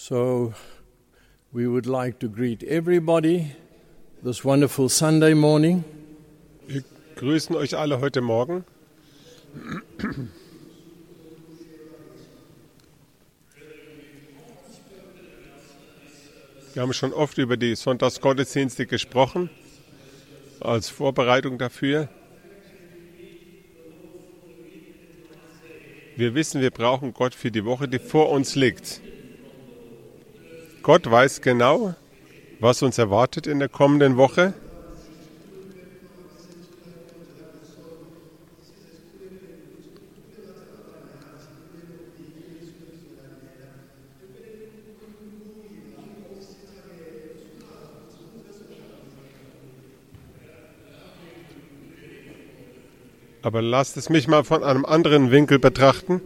So we would like to greet everybody this wonderful Sunday morning. Wir grüßen euch alle heute Morgen. Wir haben schon oft über die Sonntagsgottesdienste gesprochen, als Vorbereitung dafür. Wir wissen, wir brauchen Gott für die Woche, die vor uns liegt. Gott weiß genau, was uns erwartet in der kommenden Woche. Aber lasst es mich mal von einem anderen Winkel betrachten.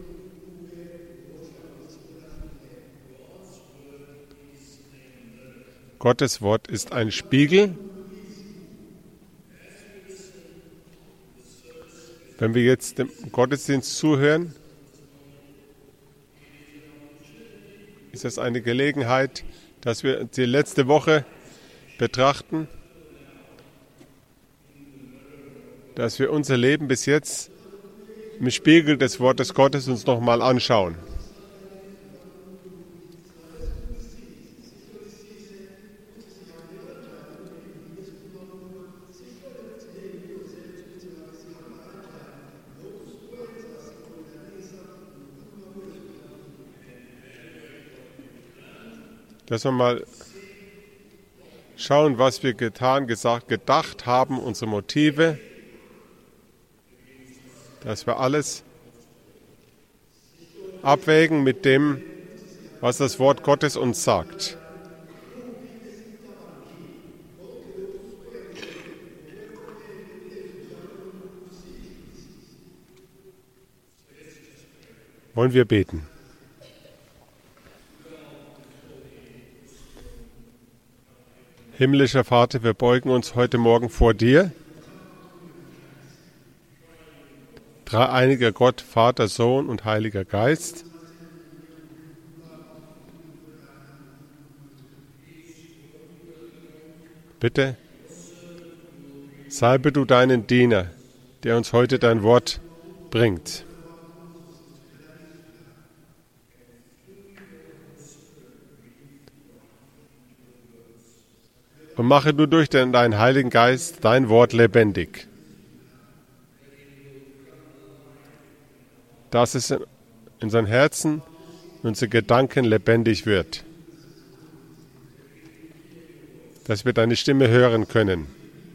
Gottes Wort ist ein Spiegel. Wenn wir jetzt dem Gottesdienst zuhören, ist es eine Gelegenheit, dass wir die letzte Woche betrachten, dass wir unser Leben bis jetzt im Spiegel des Wortes Gottes uns nochmal anschauen. Dass wir mal schauen, was wir getan, gesagt, gedacht haben, unsere Motive, dass wir alles abwägen mit dem, was das Wort Gottes uns sagt. Wollen wir beten? Himmlischer Vater, wir beugen uns heute Morgen vor dir. Dreieiniger Gott, Vater, Sohn und Heiliger Geist. Bitte, salbe du deinen Diener, der uns heute dein Wort bringt. Und mache du durch deinen Heiligen Geist dein Wort lebendig, dass es in unseren Herzen, in unseren Gedanken lebendig wird, dass wir deine Stimme hören können,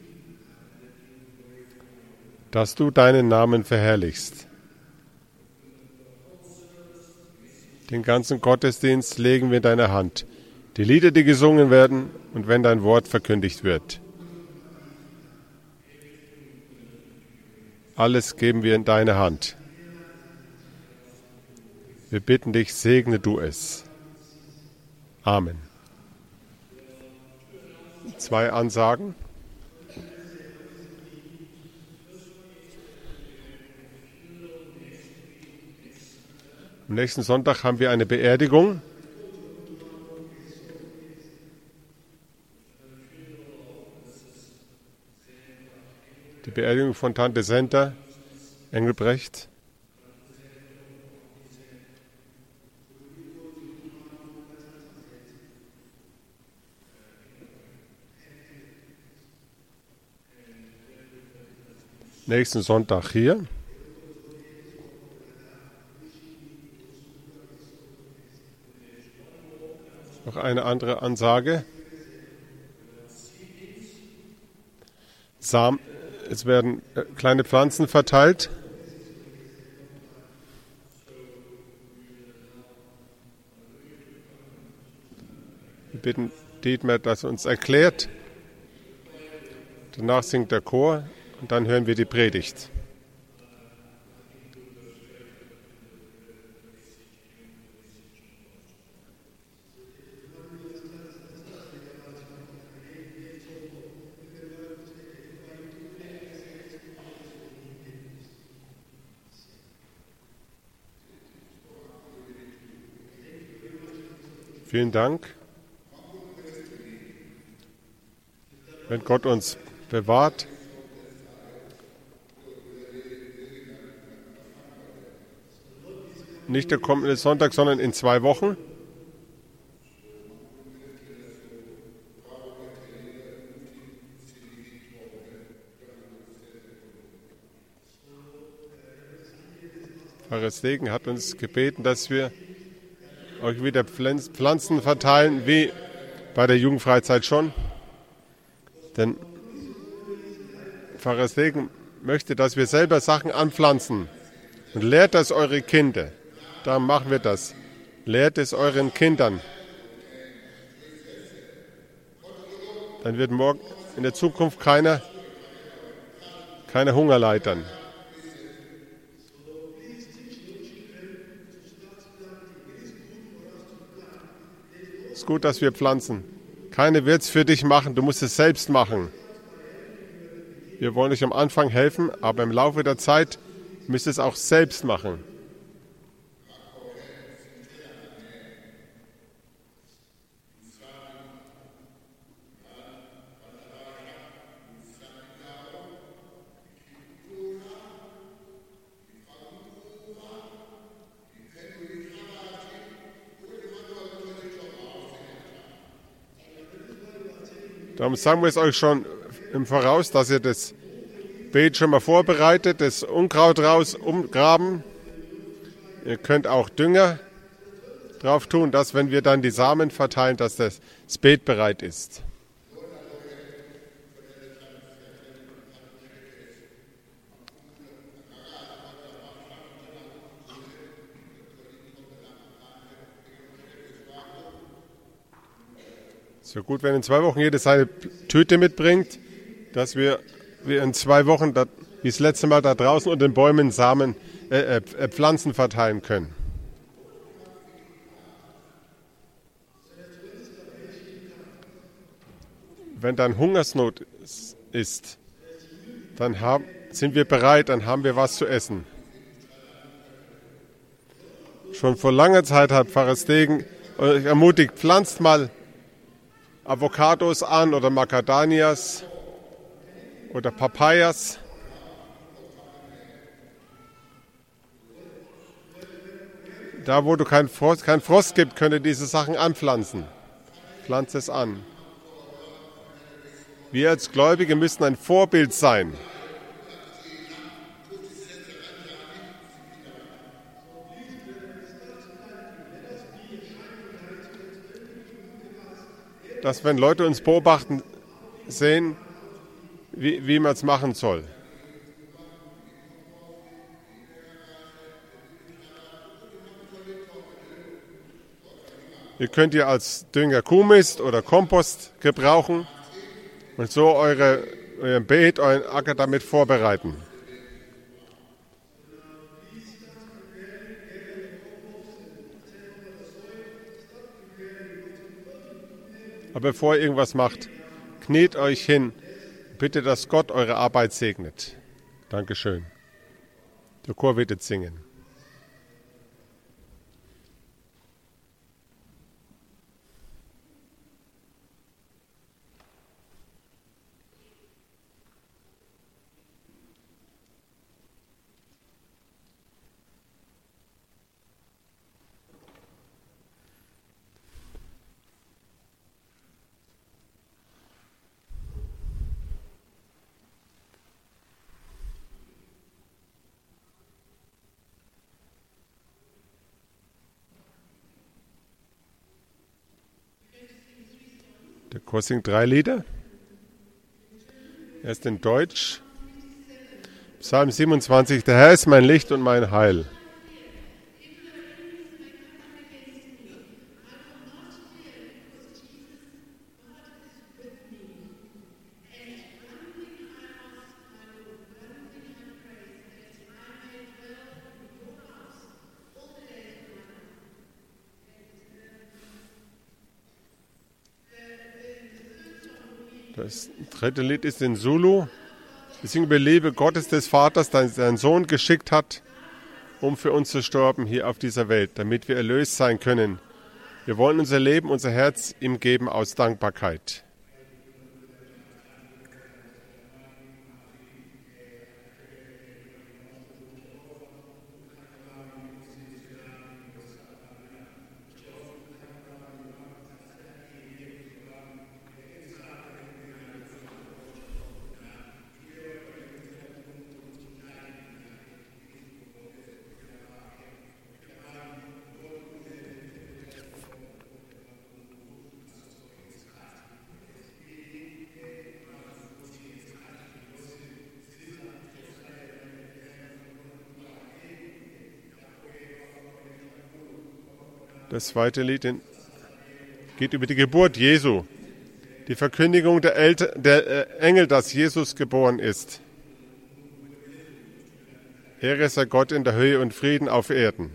dass du deinen Namen verherrlichst. Den ganzen Gottesdienst legen wir in deine Hand. Die Lieder, die gesungen werden und wenn dein Wort verkündigt wird. Alles geben wir in deine Hand. Wir bitten dich, segne du es. Amen. 2 Ansagen. Am nächsten Sonntag haben wir eine Beerdigung. Die Beerdigung von Tante Senta Engelbrecht. Nächsten Sonntag hier. Noch eine andere Ansage. Es werden kleine Pflanzen verteilt. Wir bitten Dietmar, dass er uns erklärt. Danach singt der Chor und dann hören wir die Predigt. Vielen Dank. Wenn Gott uns bewahrt, nicht der kommende Sonntag, sondern in 2 Wochen. Pfarrer Stegen hat uns gebeten, dass wir euch wieder Pflanzen verteilen, wie bei der Jugendfreizeit schon. Denn Pfarrer Stegen möchte, dass wir selber Sachen anpflanzen. Und lehrt das eure Kinder. Darum machen wir das. Lehrt es euren Kindern. Dann wird morgen in der Zukunft keiner Hunger leiden. Es ist gut, dass wir pflanzen. Keiner wird es für dich machen, du musst es selbst machen. Wir wollen euch am Anfang helfen, aber im Laufe der Zeit müsst ihr es auch selbst machen. Darum sagen wir es euch schon im Voraus, dass ihr das Beet schon mal vorbereitet, das Unkraut raus umgraben. Ihr könnt auch Dünger drauf tun, dass, wenn wir dann die Samen verteilen, dass das Beet bereit ist. Es wäre gut, wenn in 2 Wochen jeder seine Tüte mitbringt, dass wir in 2 Wochen, wie das letzte Mal, da draußen unter den Bäumen Pflanzen verteilen können. Wenn dann Hungersnot ist, dann sind wir bereit, dann haben wir was zu essen. Schon vor langer Zeit hat Pfarrer Stegen euch ermutigt, pflanzt mal Avocados an oder Macadamias oder Papayas. Da, wo du kein Frost gibt, könnt ihr diese Sachen anpflanzen. Pflanzt es an. Wir als Gläubige müssen ein Vorbild sein. Dass, wenn Leute uns beobachten, sehen, wie man es machen soll. Ihr könnt ihr als Dünger Kuhmist oder Kompost gebrauchen und so euer Beet, euren Acker damit vorbereiten. Aber bevor ihr irgendwas macht, kniet euch hin. Bitte, dass Gott eure Arbeit segnet. Dankeschön. Der Chor wird jetzt singen. Der Chor singt 3 Lieder. Erst in Deutsch. Psalm 27. Der Herr ist mein Licht und mein Heil. Das 3. Lied ist in Zulu. Wir singen über Liebe Gottes des Vaters, der seinen Sohn geschickt hat, um für uns zu sterben hier auf dieser Welt, damit wir erlöst sein können Wir wollen unser Leben, unser Herz ihm geben aus Dankbarkeit. Das zweite Lied geht über die Geburt Jesu, die Verkündigung der Engel, dass Jesus geboren ist. Ehre sei Gott in der Höhe und Frieden auf Erden.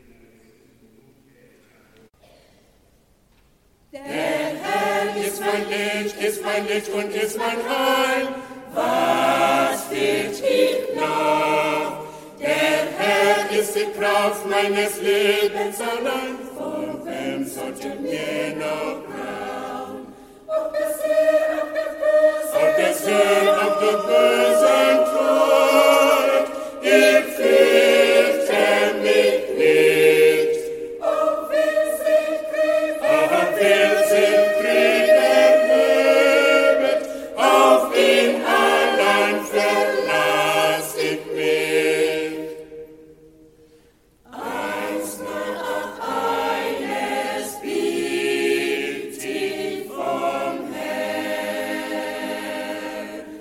Der Herr ist mein Licht und ist mein Heil. Was fehlt ihm noch? Der Herr ist die Kraft meines Lebens allein. Vor wem sollte mir noch grauen? Ob das Heer, ob der Bösen tut, ich fürchte mich nicht. Ob will sich Krieg erheben, auf ihn allein verlass ich mich. Eins nach eines biet ich vom Herrn,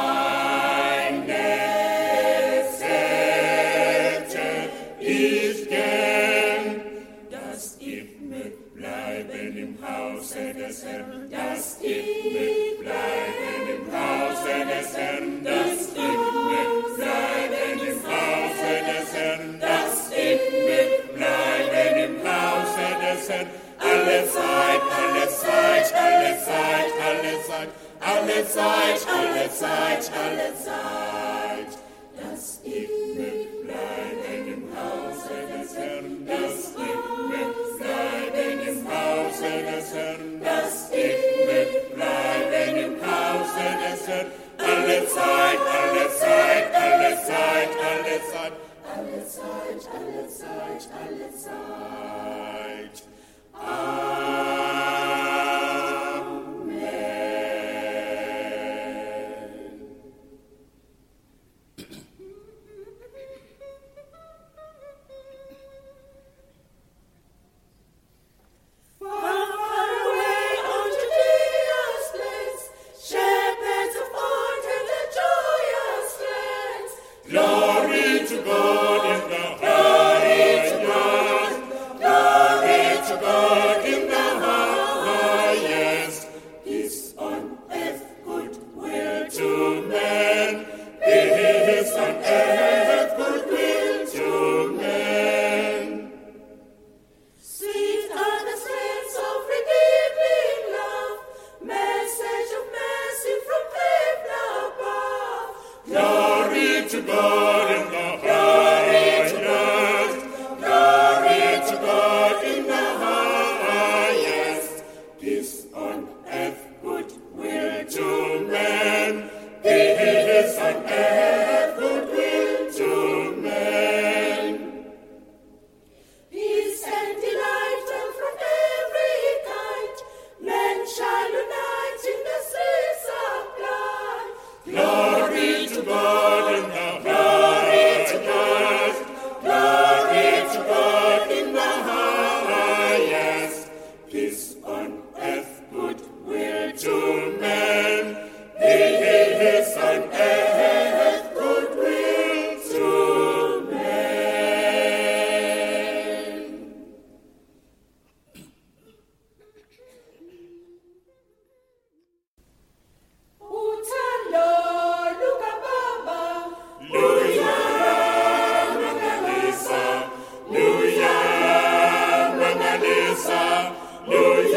eines hätte ich gern, dass ich mitbleiben im Hause des Herrn, dass ich mitbleiben im Hause des Herrn, dass ich mitbleiben im Hause des Herrn, dass ich mitbleiben im Hause des Herrn, alle Zeit, alle Zeit, alle Zeit, alle Zeit, alle Zeit, alle Zeit, alle Zeit, dass ich mitbleiben im Hause des Herrn, dass ich mitbleiben im Hause des Herrn, dass ich mitbleiben im Hause des Herrn, alle Zeit, alle Zeit, alle Zeit, alle Zeit, alle Zeit, alle Zeit, alle Zeit. Amen. Far away unto Dia's place, shepherds of old in the joyous lands. Glory to God in the highest, glory to God in the highest. Peace on earth, goodwill to men. Peace on earth, goodwill to men. Sweet are the strains of redeeming love, message of mercy from heaven above. Glory to God in the highest, glory to God in the highest. Peace on earth, goodwill to men. Peace on earth, goodwill to men. Peace and delight from every kind, men shall unite in the streets of light. Glory to God in the highest, glory to God in the highest. Peace on earth, goodwill to men. Peace on earth, goodwill to men. Uthando lukaBaba, luya mangalisa, luya mangalisa, luya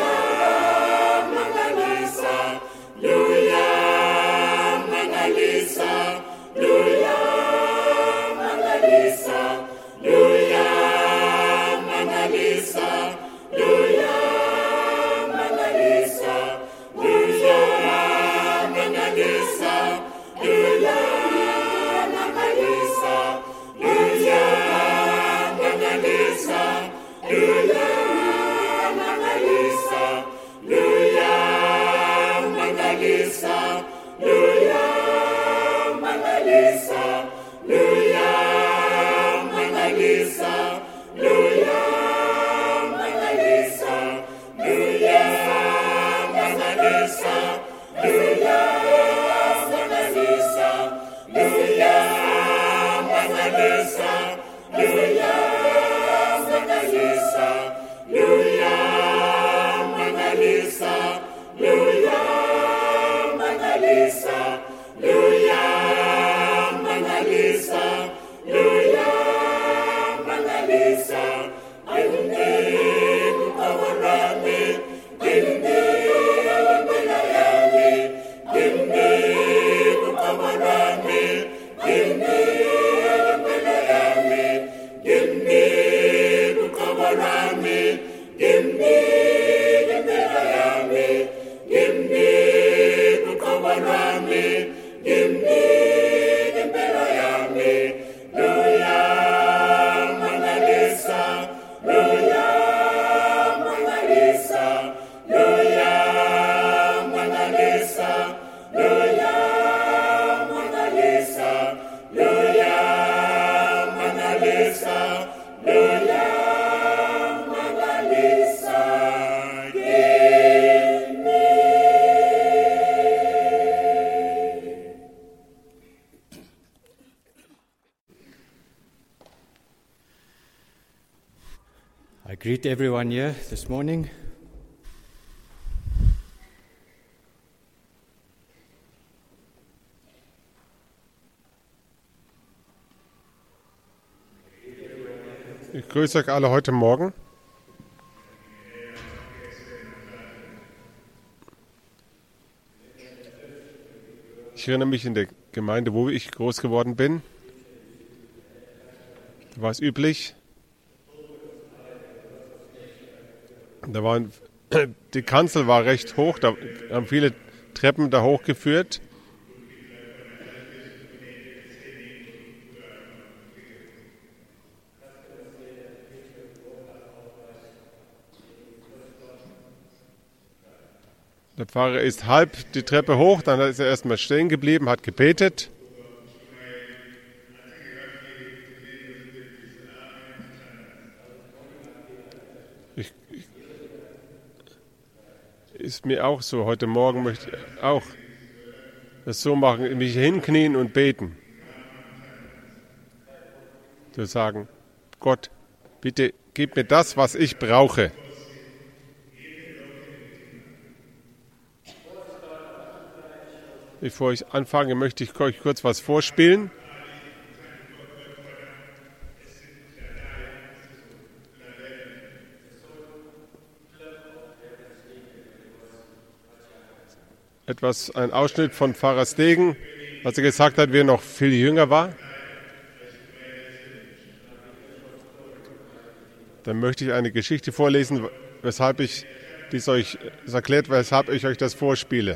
I greet everyone here this morning. Ich grüße euch alle heute Morgen. Ich erinnere mich in der Gemeinde, wo ich groß geworden bin. Da war es üblich. Die Kanzel war recht hoch, da haben viele Treppen da hochgeführt. Der Pfarrer ist halb die Treppe hoch, dann ist er erstmal stehen geblieben, hat gebetet. Ist mir auch so. Heute Morgen möchte ich auch das so machen, mich hinknien und beten. Zu sagen, Gott, bitte gib mir das, was ich brauche. Bevor ich anfange, möchte ich euch kurz was vorspielen. Ein Ausschnitt von Pfarrer Stegen, als er gesagt hat, wie er noch viel jünger war. Dann möchte ich eine Geschichte vorlesen, weshalb ich erklärt, weshalb ich euch das vorspiele.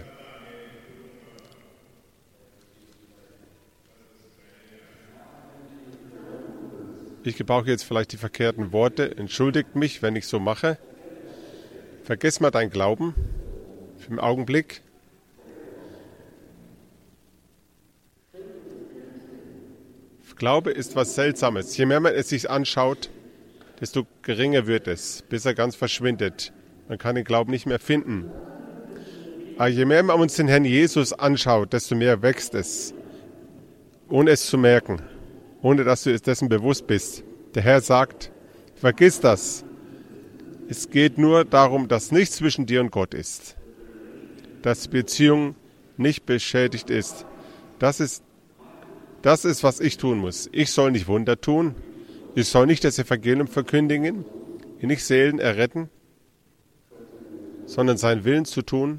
Ich gebrauche jetzt vielleicht die verkehrten Worte. Entschuldigt mich, wenn ich so mache. Vergiss mal deinen Glauben für den Augenblick. Glaube ist was Seltsames. Je mehr man es sich anschaut, desto geringer wird es, bis er ganz verschwindet. Man kann den Glauben nicht mehr finden. Aber je mehr man uns den Herrn Jesus anschaut, desto mehr wächst es, ohne es zu merken, ohne dass du es dessen bewusst bist. Der Herr sagt, vergiss das. Es geht nur darum, dass nichts zwischen dir und Gott ist. Dass die Beziehung nicht beschädigt ist. Das ist, was ich tun muss. Ich soll nicht Wunder tun. Ich soll nicht das Evangelium verkündigen, nicht Seelen erretten, sondern seinen Willen zu tun.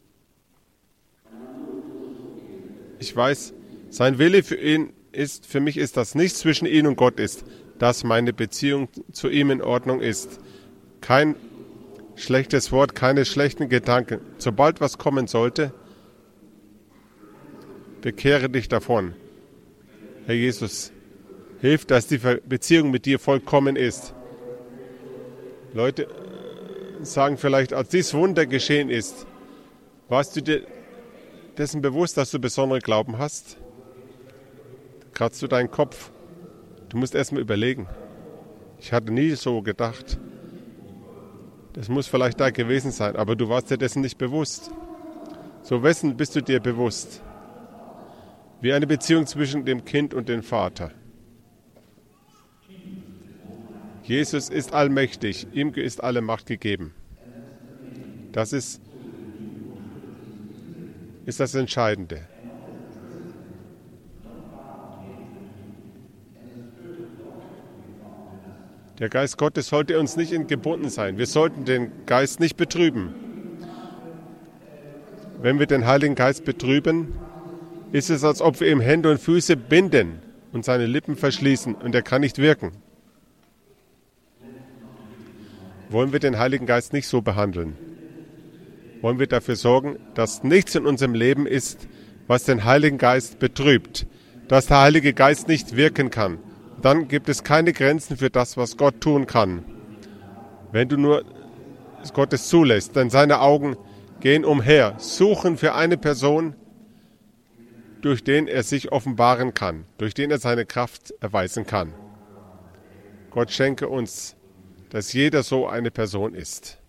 Ich weiß, sein Wille für mich ist, dass nichts zwischen ihm und Gott ist, dass meine Beziehung zu ihm in Ordnung ist. Kein schlechtes Wort, keine schlechten Gedanken. Sobald was kommen sollte, bekehre dich davon. Herr Jesus, hilf, dass die Beziehung mit dir vollkommen ist. Leute sagen vielleicht, als dieses Wunder geschehen ist, warst du dir dessen bewusst, dass du besonderen Glauben hast? Kratzt du deinen Kopf? Du musst erst mal überlegen. Ich hatte nie so gedacht. Das muss vielleicht da gewesen sein, aber du warst dir dessen nicht bewusst. So wessen bist du dir bewusst? Wie eine Beziehung zwischen dem Kind und dem Vater. Jesus ist allmächtig, ihm ist alle Macht gegeben. Das ist das Entscheidende. Der Geist Gottes sollte uns nicht entgebunden sein. Wir sollten den Geist nicht betrüben. Wenn wir den Heiligen Geist betrüben, ist es, als ob wir ihm Hände und Füße binden und seine Lippen verschließen und er kann nicht wirken. Wollen wir den Heiligen Geist nicht so behandeln? Wollen wir dafür sorgen, dass nichts in unserem Leben ist, was den Heiligen Geist betrübt, dass der Heilige Geist nicht wirken kann? Dann gibt es keine Grenzen für das, was Gott tun kann. Wenn du nur Gott es zulässt, denn seine Augen gehen umher, suchen für eine Person, durch den er sich offenbaren kann, durch den er seine Kraft erweisen kann. Gott schenke uns, dass jeder so eine Person ist.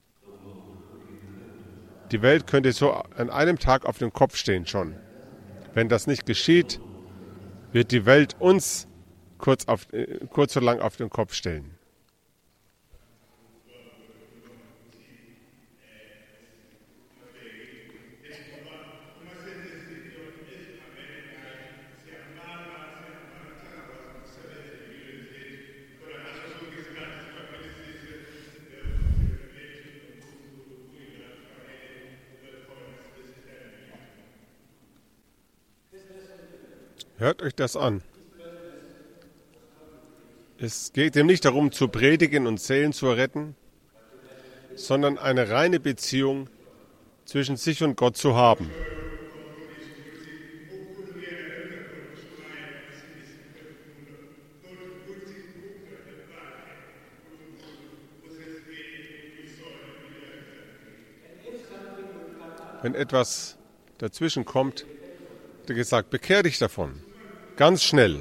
Die Welt könnte so an einem Tag auf dem Kopf stehen schon. Wenn das nicht geschieht, wird die Welt uns kurz so lang auf den Kopf stellen. Hört euch das an. Es geht ihm nicht darum, zu predigen und Seelen zu retten, sondern eine reine Beziehung zwischen sich und Gott zu haben. Wenn etwas dazwischen kommt, hat er gesagt, bekehr dich davon. Ganz schnell.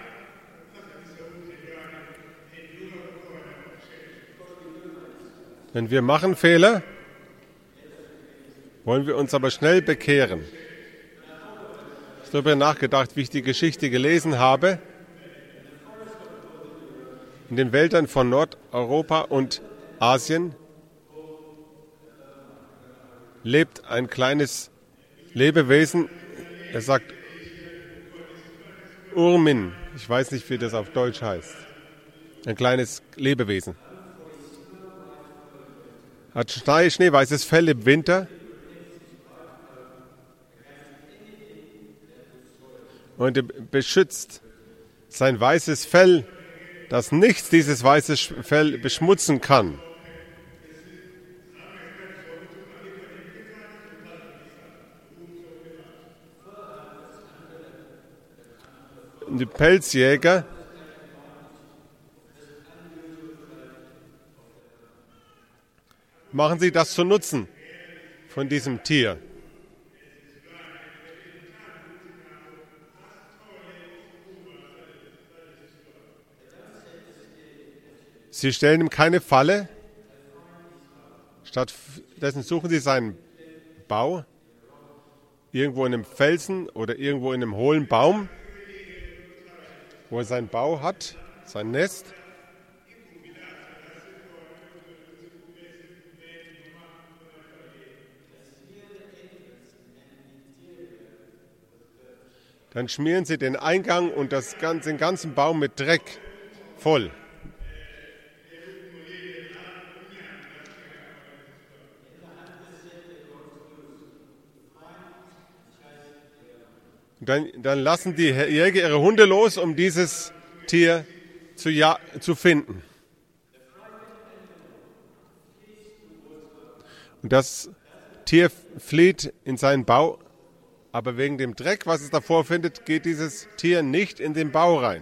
Wenn wir machen Fehler, wollen wir uns aber schnell bekehren. Ich habe darüber nachgedacht, wie ich die Geschichte gelesen habe. In den Wäldern von Nordeuropa und Asien lebt ein kleines Lebewesen, er sagt Urmin, ich weiß nicht, wie das auf Deutsch heißt. Ein kleines Lebewesen. Hat schneeweißes Fell im Winter und beschützt sein weißes Fell, dass nichts dieses weiße Fell beschmutzen kann. Die Pelzjäger machen sie das zu Nutzen von diesem Tier. Sie stellen ihm keine Falle, stattdessen suchen sie seinen Bau irgendwo in einem Felsen oder irgendwo in einem hohlen Baum, wo er seinen Bau hat, sein Nest. Dann schmieren sie den Eingang und den ganzen Baum mit Dreck voll. Dann lassen die Jäger ihre Hunde los, um dieses Tier zu finden. Und das Tier flieht in seinen Bau, aber wegen dem Dreck, was es davor findet, geht dieses Tier nicht in den Bau rein.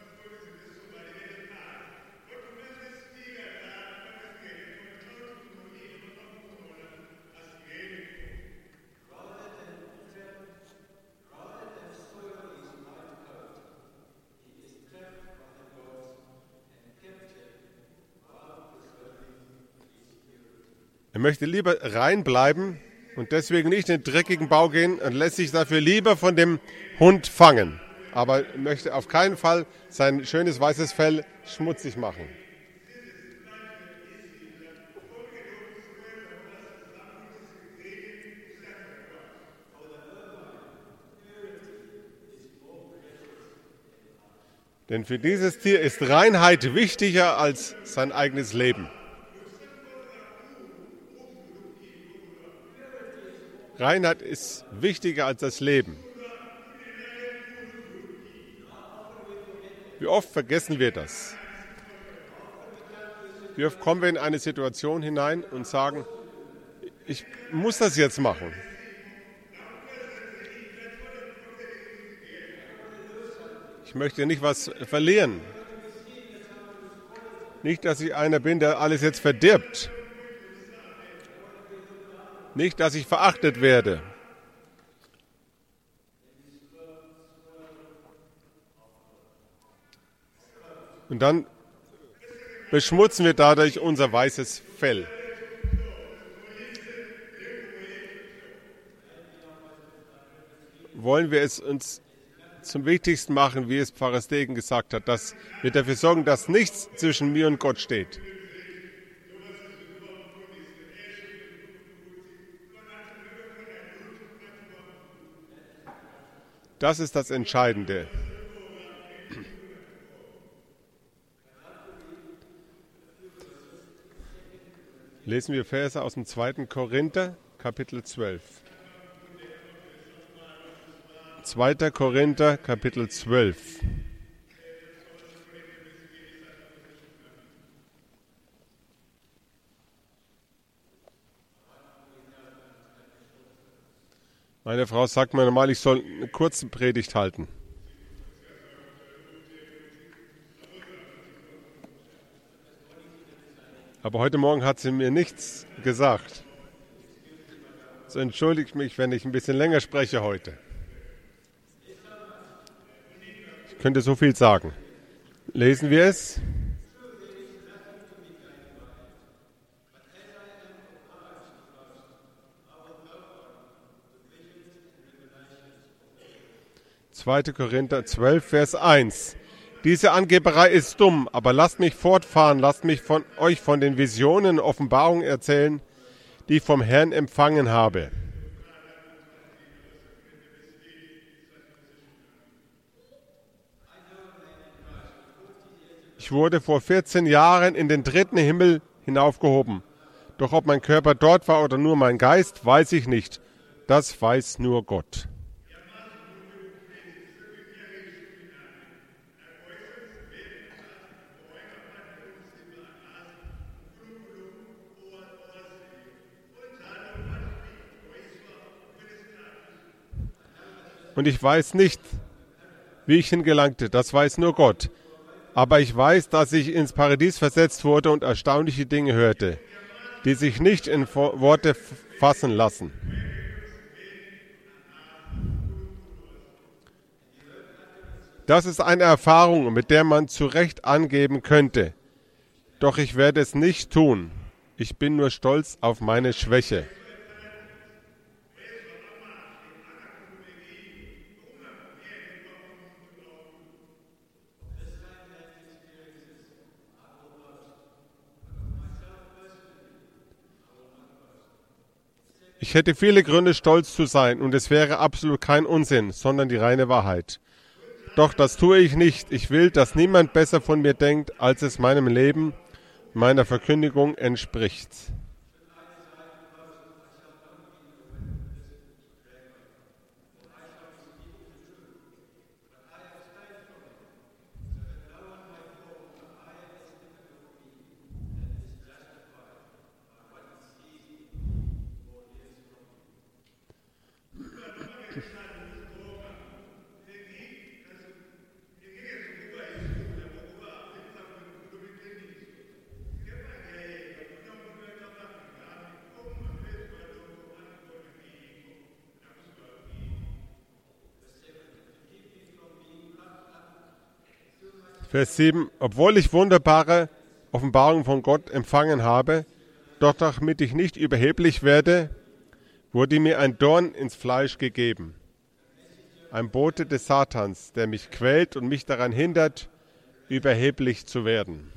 Er möchte lieber reinbleiben und deswegen nicht in den dreckigen Bau gehen und lässt sich dafür lieber von dem Hund fangen. Aber möchte auf keinen Fall sein schönes weißes Fell schmutzig machen. Denn für dieses Tier ist Reinheit wichtiger als sein eigenes Leben. Reinheit ist wichtiger als das Leben. Wie oft vergessen wir das? Wie oft kommen wir in eine Situation hinein und sagen, ich muss das jetzt machen. Ich möchte nicht was verlieren. Nicht, dass ich einer bin, der alles jetzt verdirbt. Nicht, dass ich verachtet werde. Und dann beschmutzen wir dadurch unser weißes Fell. Wollen wir es uns zum Wichtigsten machen, wie es Pfarrer Stegen gesagt hat, dass wir dafür sorgen, dass nichts zwischen mir und Gott steht. Das ist das Entscheidende. Lesen wir Verse aus dem 2. Korinther, Kapitel 12. 2. Korinther, Kapitel 12. Meine Frau sagt mir normal, ich soll eine kurze Predigt halten. Aber heute Morgen hat sie mir nichts gesagt. So entschuldige ich mich, wenn ich ein bisschen länger spreche heute. Ich könnte so viel sagen. Lesen wir es. Zweite Korinther 12, Vers 1. Diese Angeberei ist dumm, aber lasst mich fortfahren, lasst mich euch von den Visionen und Offenbarungen erzählen, die ich vom Herrn empfangen habe. Ich wurde vor 14 Jahren in den 3. Himmel hinaufgehoben. Doch ob mein Körper dort war oder nur mein Geist, weiß ich nicht. Das weiß nur Gott. Und ich weiß nicht, wie ich hingelangte, das weiß nur Gott. Aber ich weiß, dass ich ins Paradies versetzt wurde und erstaunliche Dinge hörte, die sich nicht in Worte fassen lassen. Das ist eine Erfahrung, mit der man zu Recht angeben könnte. Doch ich werde es nicht tun. Ich bin nur stolz auf meine Schwäche. Ich hätte viele Gründe, stolz zu sein, und es wäre absolut kein Unsinn, sondern die reine Wahrheit. Doch das tue ich nicht. Ich will, dass niemand besser von mir denkt, als es meinem Leben, meiner Verkündigung entspricht. Vers 7. Obwohl ich wunderbare Offenbarungen von Gott empfangen habe, doch damit ich nicht überheblich werde, wurde mir ein Dorn ins Fleisch gegeben. Ein Bote des Satans, der mich quält und mich daran hindert, überheblich zu werden.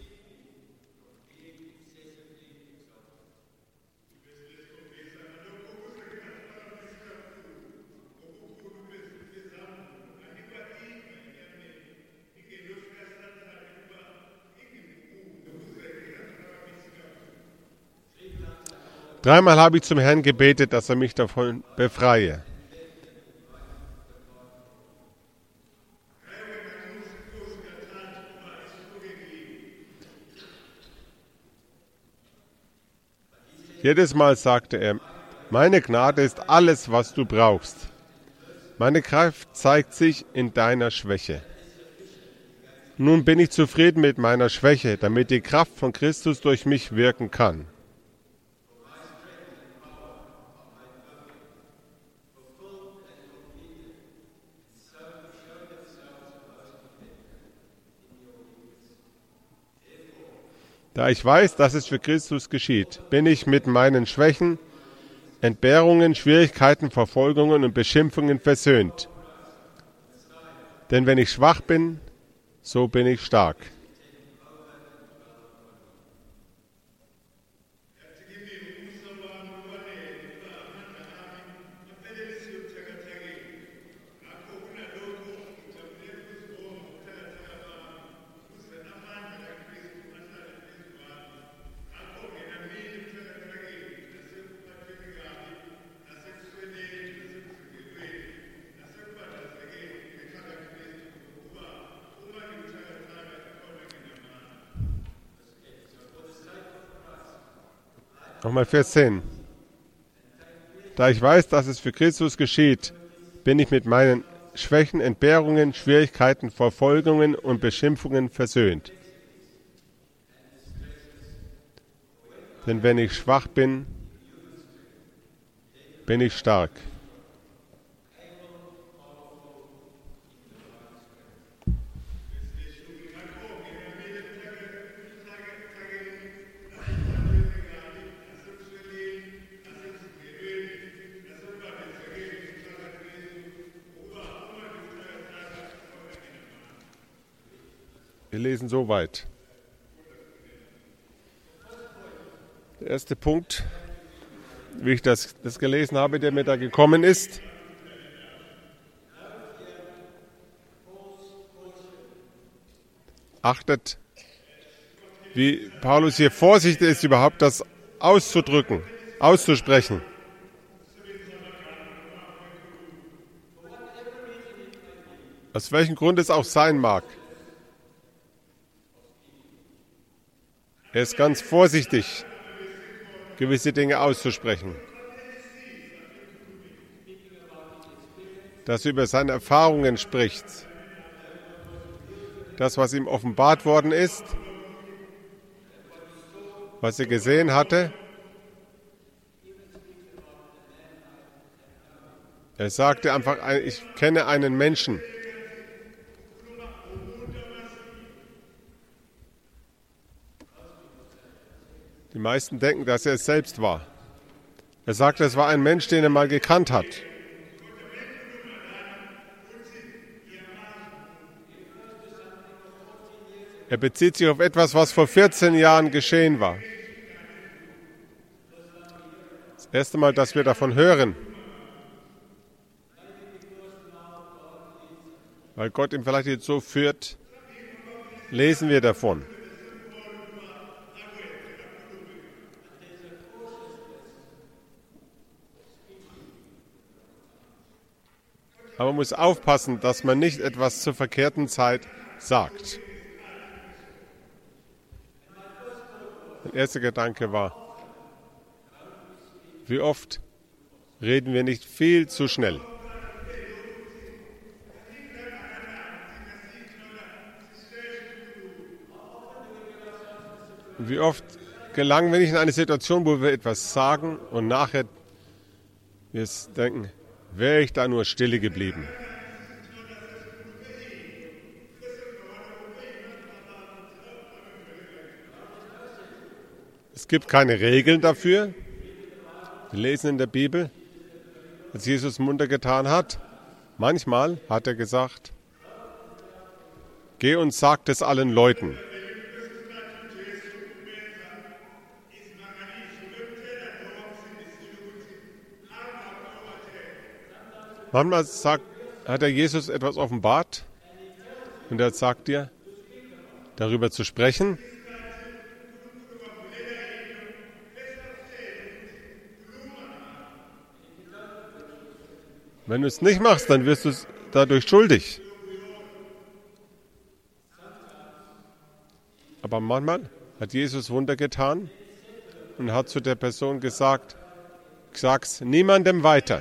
Dreimal habe ich zum Herrn gebetet, dass er mich davon befreie. Jedes Mal sagte er, meine Gnade ist alles, was du brauchst. Meine Kraft zeigt sich in deiner Schwäche. Nun bin ich zufrieden mit meiner Schwäche, damit die Kraft von Christus durch mich wirken kann. Da ich weiß, dass es für Christus geschieht, bin ich mit meinen Schwächen, Entbehrungen, Schwierigkeiten, Verfolgungen und Beschimpfungen versöhnt. Denn wenn ich schwach bin, so bin ich stark. Nochmal Vers 10. Da ich weiß, dass es für Christus geschieht, bin ich mit meinen Schwächen, Entbehrungen, Schwierigkeiten, Verfolgungen und Beschimpfungen versöhnt. Denn wenn ich schwach bin, bin ich stark. Wir lesen so weit. Der erste Punkt, wie ich das gelesen habe, der mir da gekommen ist. Achtet, wie Paulus hier vorsichtig ist, überhaupt das auszudrücken, auszusprechen. Aus welchem Grund es auch sein mag. Er ist ganz vorsichtig, gewisse Dinge auszusprechen. Dass er über seine Erfahrungen spricht. Das, was ihm offenbart worden ist, was er gesehen hatte. Er sagte einfach, ich kenne einen Menschen. Die meisten denken, dass er es selbst war. Er sagte, es war ein Mensch, den er mal gekannt hat. Er bezieht sich auf etwas, was vor 14 Jahren geschehen war. Das erste Mal, dass wir davon hören. Weil Gott ihn vielleicht jetzt so führt, lesen wir davon. Aber man muss aufpassen, dass man nicht etwas zur verkehrten Zeit sagt. Mein erster Gedanke war, wie oft reden wir nicht viel zu schnell. Und wie oft gelangen wir nicht in eine Situation, wo wir etwas sagen und nachher wir denken, wäre ich da nur stille geblieben. Es gibt keine Regeln dafür. Wir lesen in der Bibel, als Jesus munter getan hat, manchmal hat er gesagt, geh und sag es allen Leuten. Manchmal hat der Jesus etwas offenbart und er sagt dir, darüber zu sprechen. Wenn du es nicht machst, dann wirst du es dadurch schuldig. Aber manchmal hat Jesus Wunder getan und hat zu der Person gesagt, sag's niemandem weiter.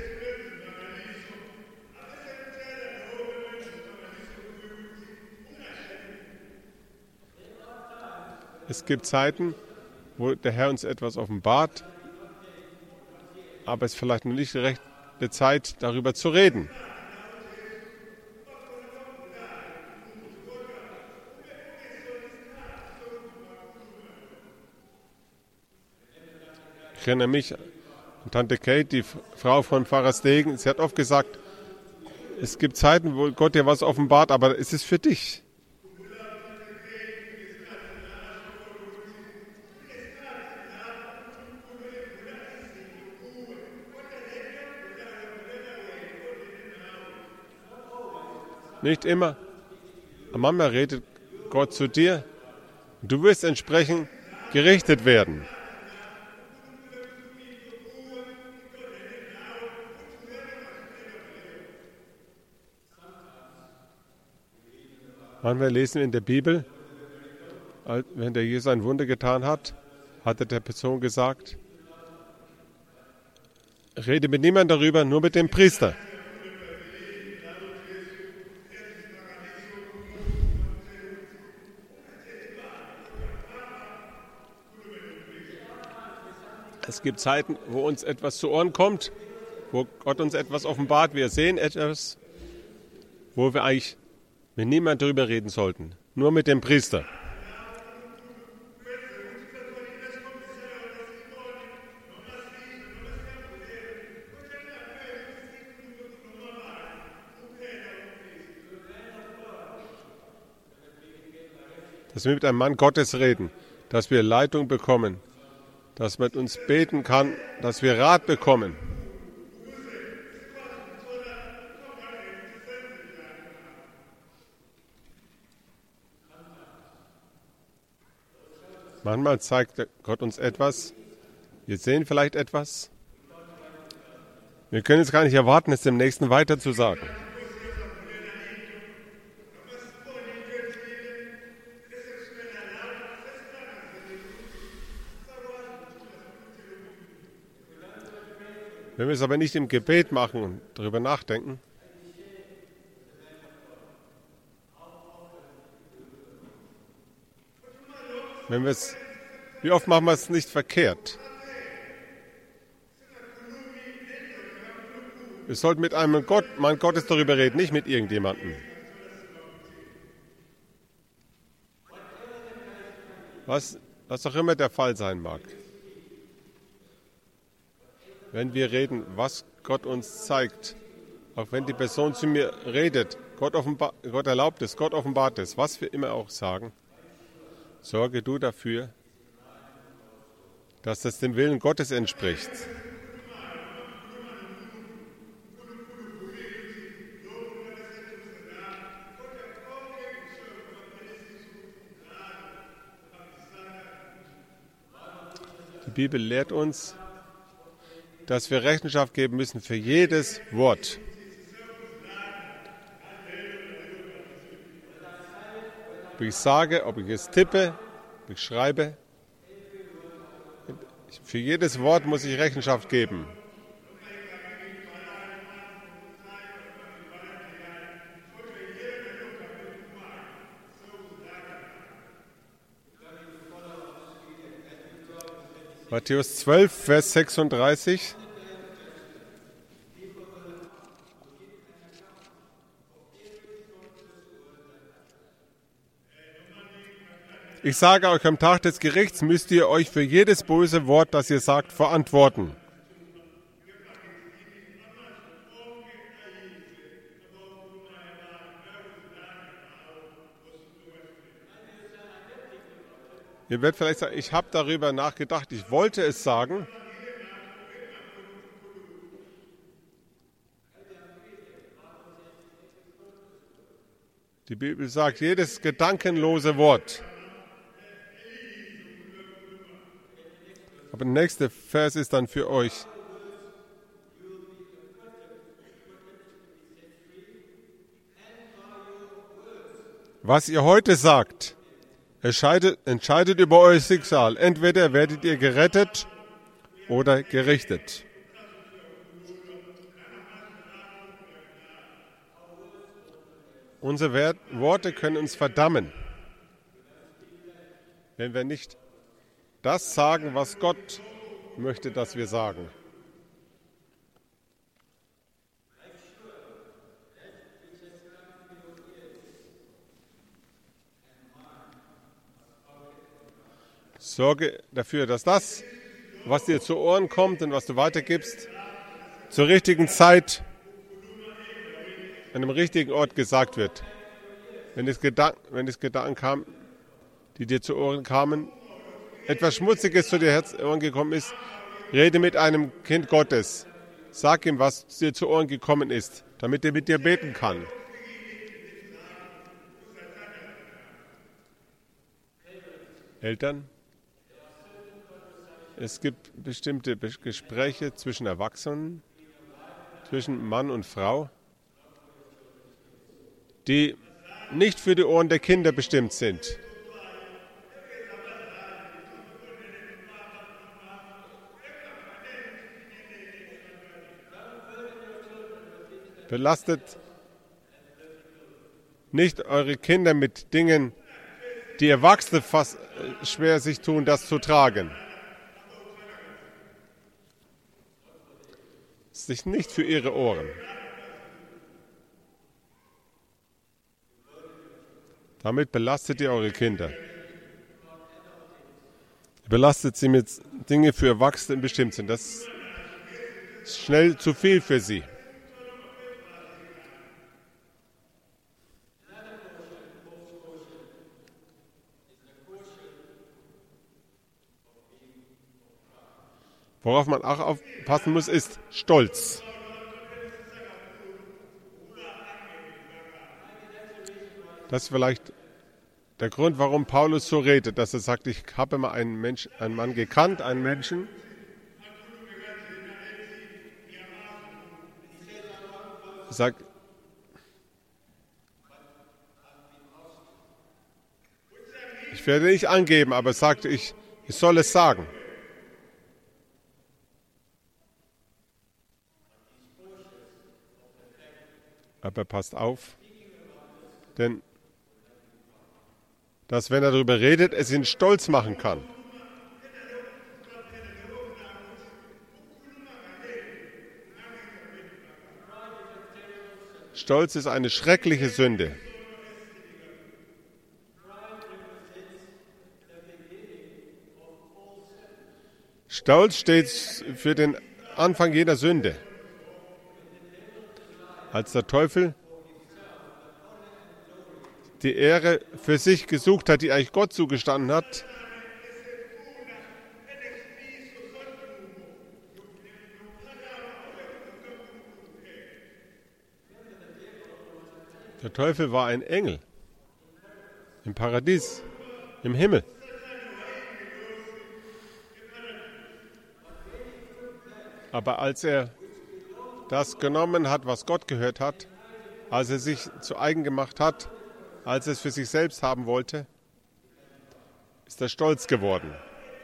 Es gibt Zeiten, wo der Herr uns etwas offenbart, aber es ist vielleicht noch nicht die rechte Zeit, darüber zu reden. Ich erinnere mich an Tante Kate, die Frau von Pfarrer Stegen. Sie hat oft gesagt, es gibt Zeiten, wo Gott dir was offenbart, aber es ist für dich. Nicht immer. Aber manchmal redet Gott zu dir und du wirst entsprechend gerichtet werden. Manchmal lesen wir in der Bibel, wenn der Jesus ein Wunder getan hat, hatte der Person gesagt, rede mit niemandem darüber, nur mit dem Priester. Es gibt Zeiten, wo uns etwas zu Ohren kommt, wo Gott uns etwas offenbart, wir sehen etwas, wo wir eigentlich mit niemandem darüber reden sollten, nur mit dem Priester. Dass wir mit einem Mann Gottes reden, dass wir Leitung bekommen, dass man mit uns beten kann, dass wir Rat bekommen. Manchmal zeigt Gott uns etwas, wir sehen vielleicht etwas. Wir können es gar nicht erwarten, es dem Nächsten weiter zu sagen. Wenn wir es aber nicht im Gebet machen und darüber nachdenken, wie oft machen wir es nicht verkehrt? Wir sollten mit einem Mann Gottes darüber reden, nicht mit irgendjemandem. Was auch immer der Fall sein mag. Wenn wir reden, was Gott uns zeigt, auch wenn die Person zu mir redet, Gott erlaubt es, Gott offenbart es, was wir immer auch sagen, sorge du dafür, dass das dem Willen Gottes entspricht. Die Bibel lehrt uns, dass wir Rechenschaft geben müssen für jedes Wort. Ob ich sage, ob ich es tippe, ob ich schreibe, für jedes Wort muss ich Rechenschaft geben. Matthäus 12, Vers 36. Ich sage euch, am Tag des Gerichts müsst ihr euch für jedes böse Wort, das ihr sagt, verantworten. Ihr werdet vielleicht sagen, ich habe darüber nachgedacht, ich wollte es sagen. Die Bibel sagt, jedes gedankenlose Wort. Aber der nächste Vers ist dann für euch. Was ihr heute sagt, entscheidet über euer Schicksal. Entweder werdet ihr gerettet oder gerichtet. Unsere Worte können uns verdammen, wenn wir nicht das sagen, was Gott möchte, dass wir sagen. Sorge dafür, dass das, was dir zu Ohren kommt und was du weitergibst, zur richtigen Zeit an dem richtigen Ort gesagt wird. Wenn es Gedanken kamen, die dir zu Ohren kamen, etwas Schmutziges zu dir zu Ohren gekommen ist, rede mit einem Kind Gottes. Sag ihm, was dir zu Ohren gekommen ist, damit er mit dir beten kann. Eltern, es gibt bestimmte Gespräche zwischen Erwachsenen, zwischen Mann und Frau, die nicht für die Ohren der Kinder bestimmt sind. Belastet nicht eure Kinder mit Dingen, die Erwachsene fast schwer sich tun, das zu tragen. Sich nicht für ihre Ohren. Damit belastet ihr eure Kinder. Ihr belastet sie mit Dingen für Erwachsene bestimmt sind. Das ist schnell zu viel für sie. Worauf man auch aufpassen muss, ist Stolz. Das ist vielleicht der Grund, warum Paulus so redet, dass er sagt, ich habe mal einen Mann gekannt, einen Menschen. Er sagt, ich werde nicht angeben, aber er sagt, ich soll es sagen. Aber passt auf, denn dass, wenn er darüber redet, es ihn stolz machen kann. Stolz ist eine schreckliche Sünde. Stolz steht für den Anfang jeder Sünde. Als der Teufel die Ehre für sich gesucht hat, die eigentlich Gott zugestanden hat, der Teufel war ein Engel im Paradies, im Himmel. Aber als er das genommen hat, was Gott gehört hat, als er sich zu eigen gemacht hat, als er es für sich selbst haben wollte, ist er stolz geworden.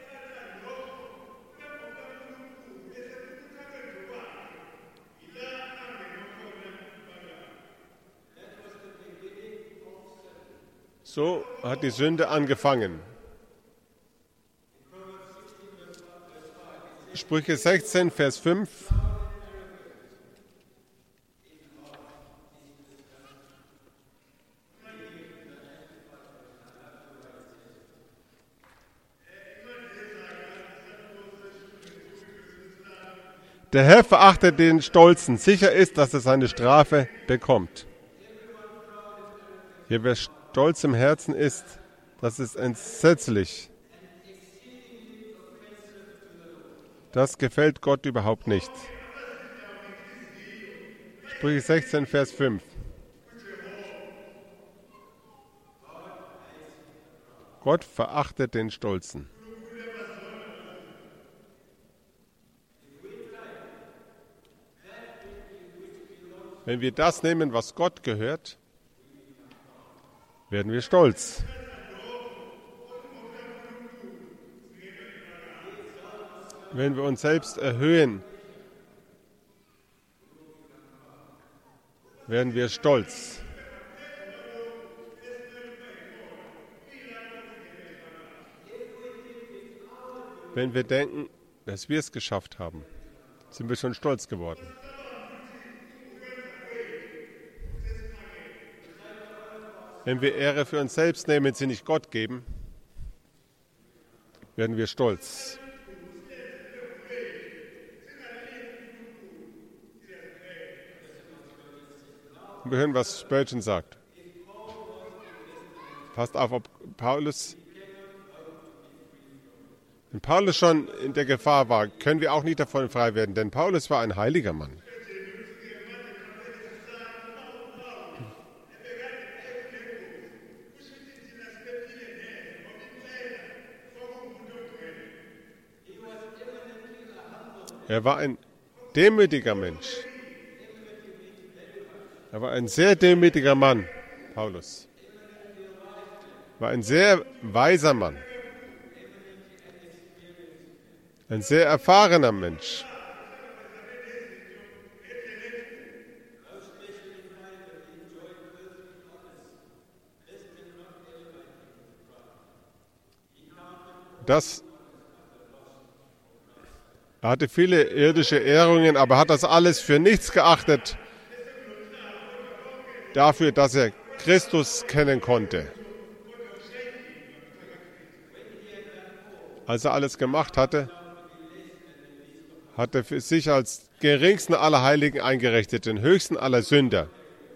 So hat die Sünde angefangen. Sprüche 16, Vers 5. Der Herr verachtet den Stolzen. Sicher ist, dass er seine Strafe bekommt. Hier, wer stolz im Herzen ist, das ist entsetzlich. Das gefällt Gott überhaupt nicht. Sprüche 16, Vers 5. Gott verachtet den Stolzen. Wenn wir das nehmen, was Gott gehört, werden wir stolz. Wenn wir uns selbst erhöhen, werden wir stolz. Wenn wir denken, dass wir es geschafft haben, sind wir schon stolz geworden. Wenn wir Ehre für uns selbst nehmen, sie nicht Gott geben, werden wir stolz. Und wir hören, was Spurgeon sagt. Passt auf, ob wenn Paulus schon in der Gefahr war, können wir auch nicht davon frei werden, denn Paulus war ein heiliger Mann. Er war ein demütiger Mensch. Er war ein sehr demütiger Mann, Paulus. Er war ein sehr weiser Mann. Ein sehr erfahrener Mensch. Er hatte viele irdische Ehrungen, aber hat das alles für nichts geachtet, dafür, dass er Christus kennen konnte. Als er alles gemacht hatte, hat er für sich als geringsten aller Heiligen eingerechnet, den höchsten aller Sünder.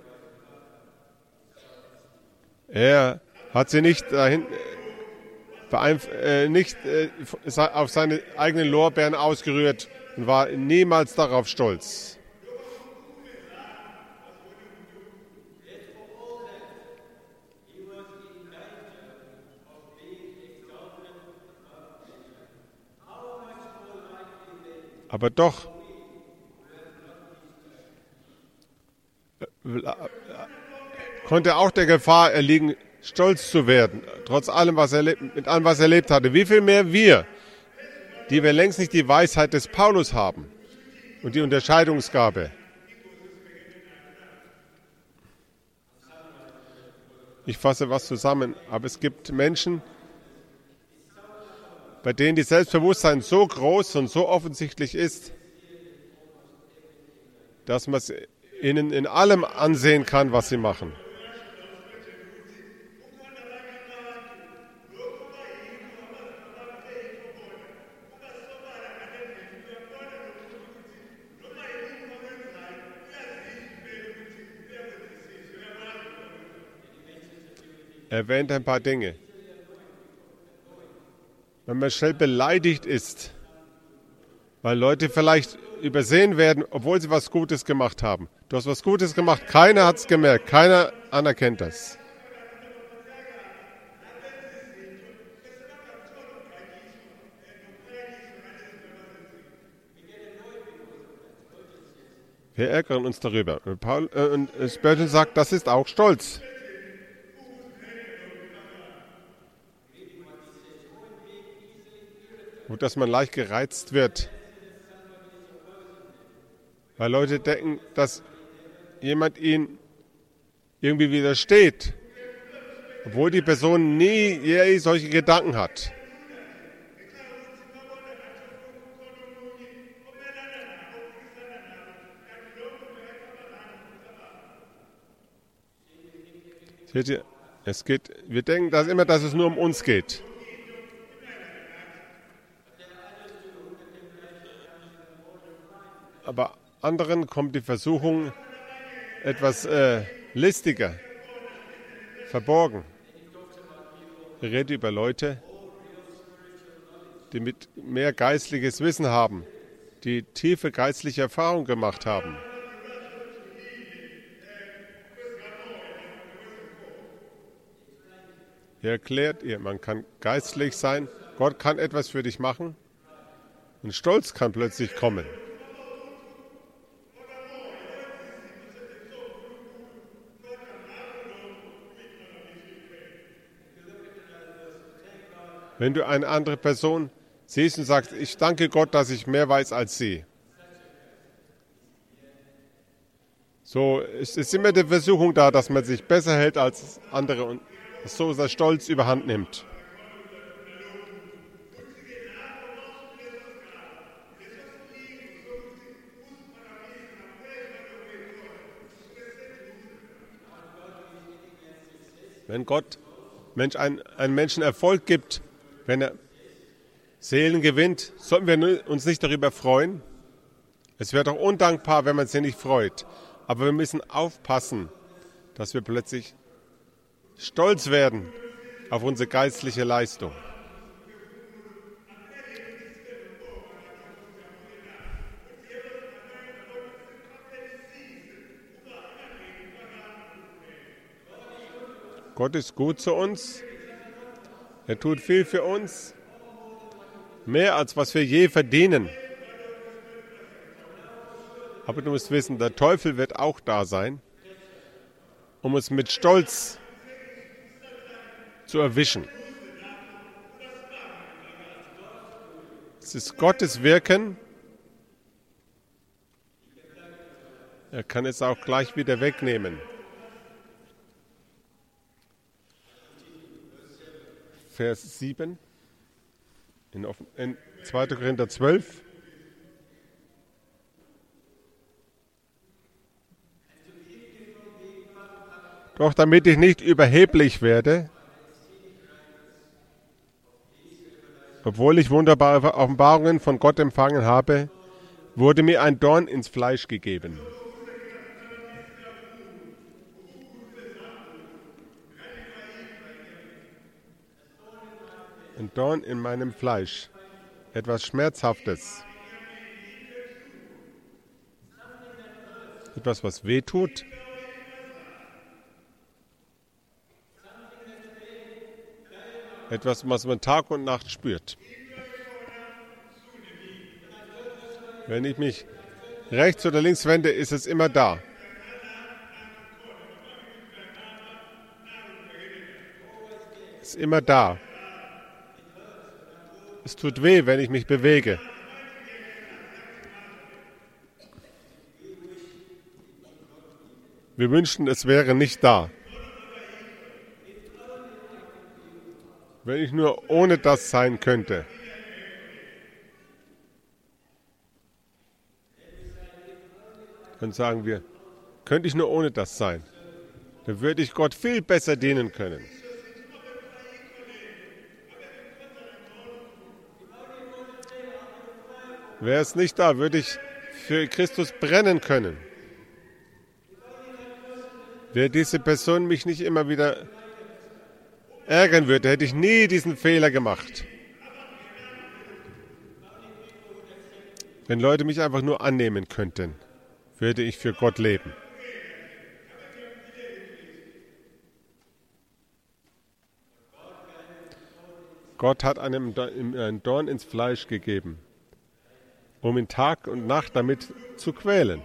Er hat sie nicht auf seine eigenen Lorbeeren ausgerührt und war niemals darauf stolz. Aber doch konnte er auch der Gefahr erliegen, stolz zu werden, trotz allem, mit allem, was er erlebt hatte. Wie viel mehr wir, die wir längst nicht die Weisheit des Paulus haben und die Unterscheidungsgabe. Ich fasse was zusammen, aber es gibt Menschen, bei denen die Selbstbewusstsein so groß und so offensichtlich ist, dass man es ihnen in allem ansehen kann, was sie machen. Er erwähnt ein paar Dinge. Wenn man schnell beleidigt ist, weil Leute vielleicht übersehen werden, obwohl sie was Gutes gemacht haben. Du hast was Gutes gemacht, keiner hat es gemerkt, keiner anerkennt das. Wir ärgern uns darüber. Und Spurgeon sagt, das ist auch Stolz. Und dass man leicht gereizt wird, weil Leute denken, dass jemand ihnen irgendwie widersteht, obwohl die Person nie je solche Gedanken hat. Seht ihr, wir denken dass es nur um uns geht. Aber anderen kommt die Versuchung etwas listiger, verborgen. Ich rede über Leute, die mit mehr geistliches Wissen haben, die tiefe geistliche Erfahrung gemacht haben. Er erklärt ihr, man kann geistlich sein, Gott kann etwas für dich machen und Stolz kann plötzlich kommen. Wenn du eine andere Person siehst und sagst, ich danke Gott, dass ich mehr weiß als sie. So, es ist immer die Versuchung da, dass man sich besser hält als andere und so der Stolz überhand nimmt. Wenn Gott einem Menschen Erfolg gibt, wenn er Seelen gewinnt, sollten wir uns nicht darüber freuen? Es wäre doch undankbar, wenn man sich nicht freut. Aber wir müssen aufpassen, dass wir plötzlich stolz werden auf unsere geistliche Leistung. Gott ist gut zu uns. Er tut viel für uns. Mehr als was wir je verdienen. Aber du musst wissen, der Teufel wird auch da sein, um uns mit Stolz zu erwischen. Es ist Gottes Wirken. Er kann es auch gleich wieder wegnehmen. Vers 7 in 2. Korinther 12. Doch damit ich nicht überheblich werde, obwohl ich wunderbare Offenbarungen von Gott empfangen habe, wurde mir ein Dorn ins Fleisch gegeben. Ein Dorn in meinem Fleisch, etwas Schmerzhaftes, etwas, was weh tut. Etwas, was man Tag und Nacht spürt. Wenn ich mich rechts oder links wende, ist es immer da. Es ist immer da. Es tut weh, wenn ich mich bewege. Wir wünschen, es wäre nicht da. Wenn ich nur ohne das sein könnte. Dann sagen wir, könnte ich nur ohne das sein. Dann würde ich Gott viel besser dienen können. Wäre es nicht da, würde ich für Christus brennen können. Wäre diese Person mich nicht immer wieder ärgern würde, hätte ich nie diesen Fehler gemacht. Wenn Leute mich einfach nur annehmen könnten, würde ich für Gott leben. Gott hat einem ein Dorn ins Fleisch gegeben, um ihn Tag und Nacht damit zu quälen.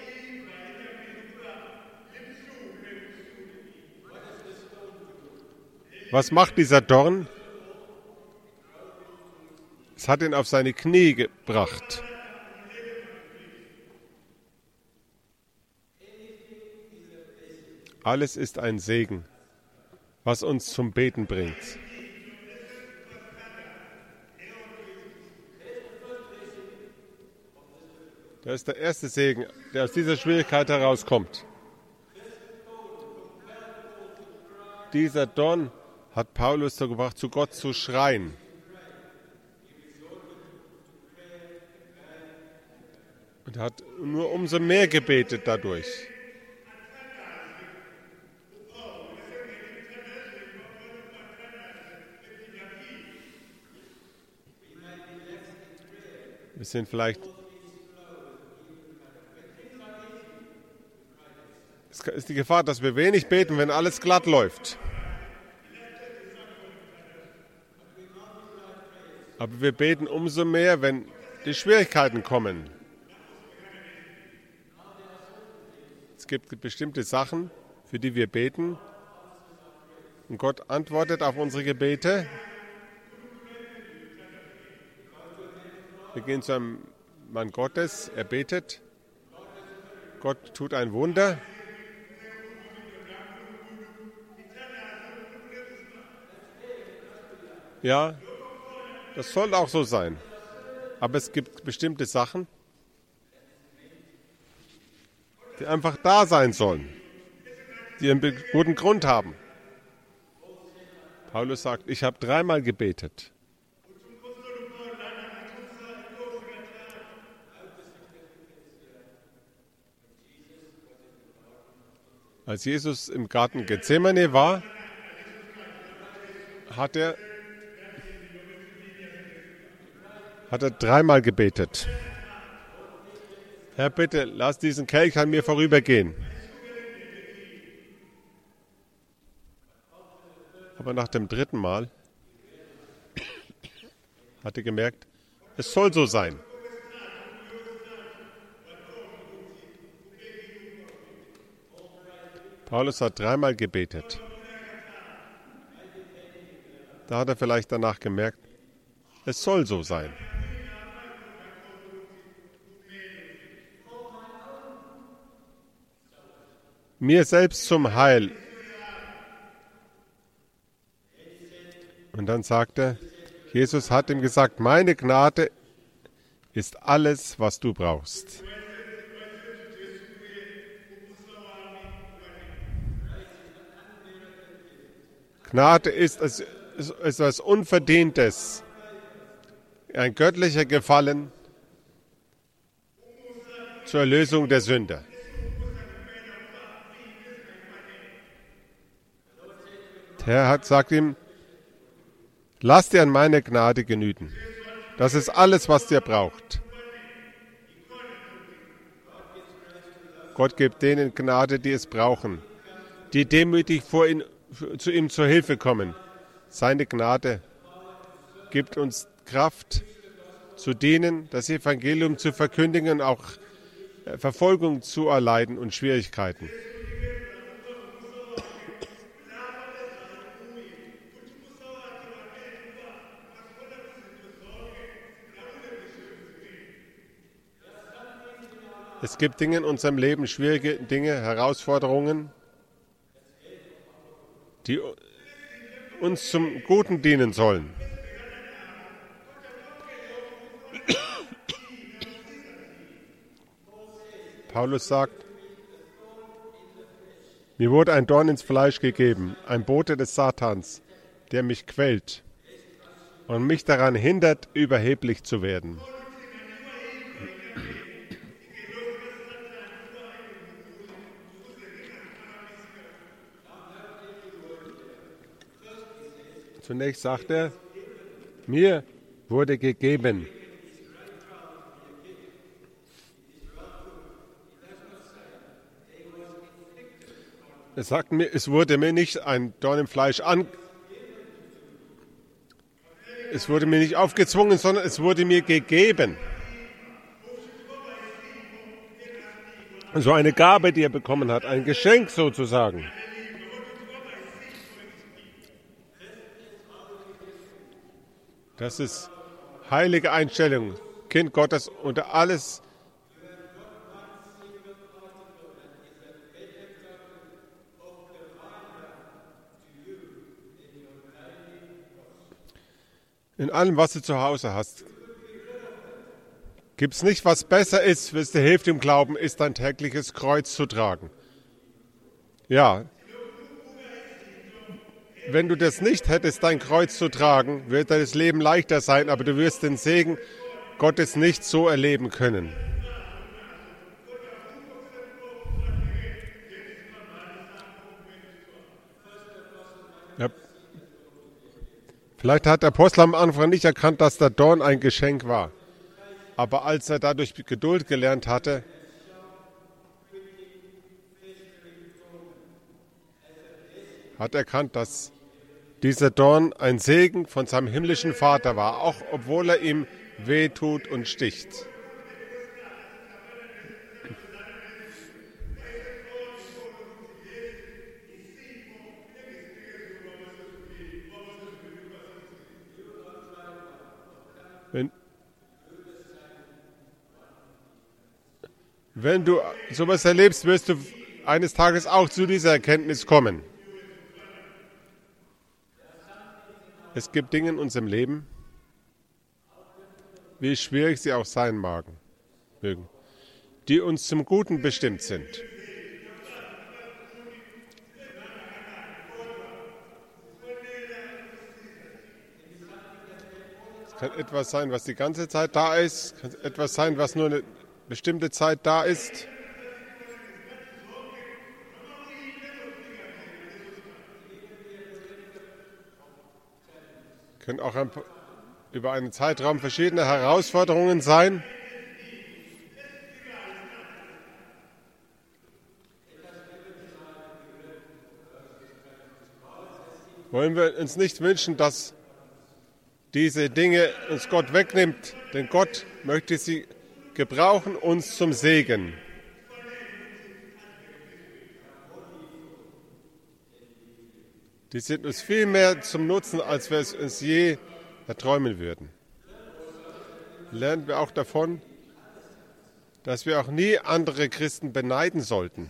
Was macht dieser Dorn? Es hat ihn auf seine Knie gebracht. Alles ist ein Segen, was uns zum Beten bringt. Das ist der erste Segen, der aus dieser Schwierigkeit herauskommt. Dieser Dorn hat Paulus so gebracht, zu Gott zu schreien. Und er hat nur umso mehr gebetet dadurch. Wir sind vielleicht... Es ist die Gefahr, dass wir wenig beten, wenn alles glatt läuft. Aber wir beten umso mehr, wenn die Schwierigkeiten kommen. Es gibt bestimmte Sachen, für die wir beten. Und Gott antwortet auf unsere Gebete. Wir gehen zu einem Mann Gottes, er betet. Gott tut ein Wunder. Ja, das soll auch so sein. Aber es gibt bestimmte Sachen, die einfach da sein sollen, die einen guten Grund haben. Paulus sagt, ich habe 3-mal gebetet. Als Jesus im Garten Gethsemane war, hat er dreimal gebetet. Herr, bitte, lass diesen Kelch an mir vorübergehen. Aber nach dem dritten Mal hat er gemerkt, es soll so sein. Paulus hat dreimal gebetet. Da hat er vielleicht danach gemerkt, es soll so sein. Mir selbst zum Heil. Und dann sagt er, Jesus hat ihm gesagt, meine Gnade ist alles, was du brauchst. Gnade ist etwas Unverdientes, ein göttlicher Gefallen zur Erlösung der Sünder. Der Herr sagt ihm, lass dir an meine Gnade genügen. Das ist alles, was dir braucht. Gott gibt denen Gnade, die es brauchen, die demütig zu ihm zur Hilfe kommen. Seine Gnade gibt uns Kraft zu dienen, das Evangelium zu verkündigen und auch Verfolgung zu erleiden und Schwierigkeiten. Es gibt Dinge in unserem Leben, schwierige Dinge, Herausforderungen, die uns zum Guten dienen sollen. Paulus sagt, mir wurde ein Dorn ins Fleisch gegeben, ein Bote des Satans, der mich quält und mich daran hindert, überheblich zu werden. Zunächst sagt er, mir wurde gegeben. Er sagt mir, es wurde mir nicht ein Dorn im Fleisch es wurde mir nicht aufgezwungen, sondern es wurde mir gegeben. So eine Gabe, die er bekommen hat, ein Geschenk sozusagen. Das ist heilige Einstellung, Kind Gottes unter alles. In allem, was du zu Hause hast, gibt es nicht, was besser ist, was dir hilft im Glauben, ist dein tägliches Kreuz zu tragen. Ja. Wenn du das nicht hättest, dein Kreuz zu tragen, wird dein Leben leichter sein, aber du wirst den Segen Gottes nicht so erleben können. Ja. Vielleicht hat der Apostel am Anfang nicht erkannt, dass der Dorn ein Geschenk war. Aber als er dadurch Geduld gelernt hatte, hat er erkannt, dass dieser Dorn ein Segen von seinem himmlischen Vater war, auch obwohl er ihm wehtut und sticht. Wenn du sowas erlebst, wirst du eines Tages auch zu dieser Erkenntnis kommen. Es gibt Dinge in unserem Leben, wie schwierig sie auch sein mögen, die uns zum Guten bestimmt sind. Es kann etwas sein, was die ganze Zeit da ist, es kann etwas sein, was nur eine bestimmte Zeit da ist. Können auch über einen Zeitraum verschiedene Herausforderungen sein. Wollen wir uns nicht wünschen, dass diese Dinge uns Gott wegnimmt, denn Gott möchte sie gebrauchen, uns zum Segen. Die sind uns viel mehr zum Nutzen, als wir es uns je erträumen würden. Lernen wir auch davon, dass wir auch nie andere Christen beneiden sollten.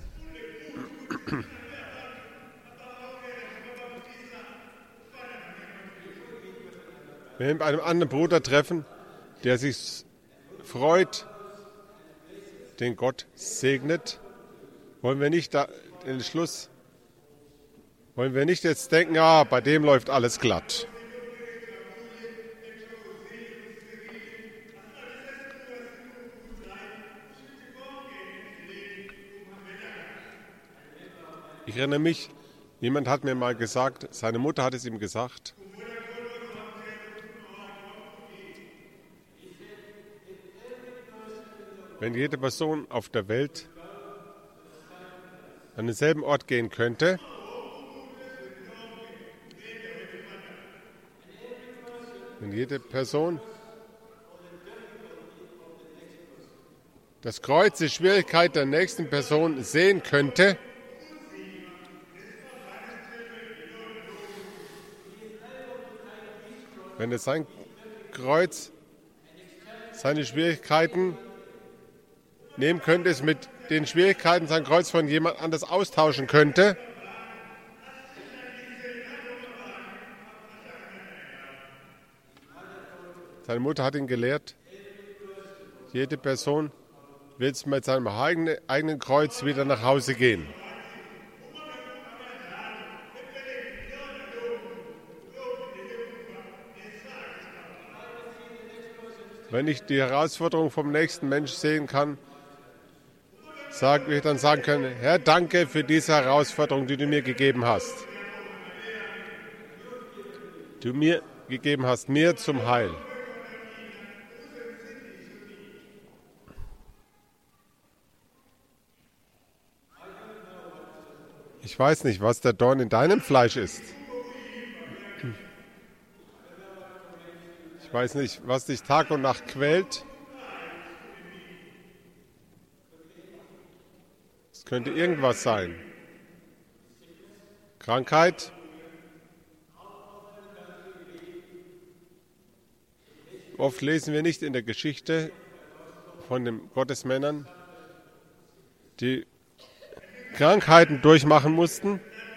Wenn wir mit einem anderen Bruder treffen, der sich freut, den Gott segnet, wollen wir nicht jetzt denken, bei dem läuft alles glatt. Ich erinnere mich, jemand hat mir mal gesagt, seine Mutter hat es ihm gesagt, wenn jede Person auf der Welt an denselben Ort gehen könnte, wenn jede Person das Kreuz, die Schwierigkeit der nächsten Person sehen könnte, wenn es sein Kreuz, seine Schwierigkeiten nehmen könnte, es mit den Schwierigkeiten sein Kreuz von jemand anders austauschen könnte, seine Mutter hat ihn gelehrt, jede Person wird mit seinem eigenen Kreuz wieder nach Hause gehen. Wenn ich die Herausforderung vom nächsten Menschen sehen kann, wir dann sagen können, Herr, danke für diese Herausforderung, die du mir gegeben hast. Du mir gegeben hast, mir zum Heil. Ich weiß nicht, was der Dorn in deinem Fleisch ist. Ich weiß nicht, was dich Tag und Nacht quält. Es könnte irgendwas sein. Krankheit. Oft lesen wir nicht in der Geschichte von den Gottesmännern, die Krankheiten durchmachen mussten.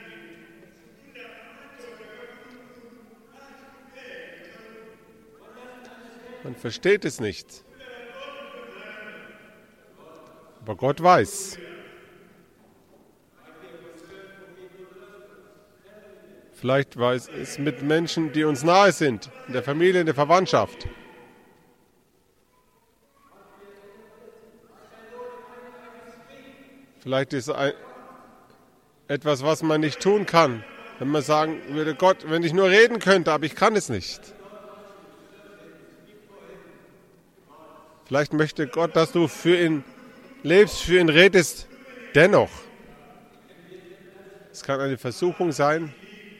Man versteht es nicht. Aber Gott weiß. Vielleicht weiß es mit Menschen, die uns nahe sind, in der Familie, in der Verwandtschaft. Vielleicht ist etwas, was man nicht tun kann, wenn man sagen würde, Gott, wenn ich nur reden könnte, aber ich kann es nicht. Vielleicht möchte Gott, dass du für ihn lebst, für ihn redest. Dennoch, es kann eine Versuchung sein.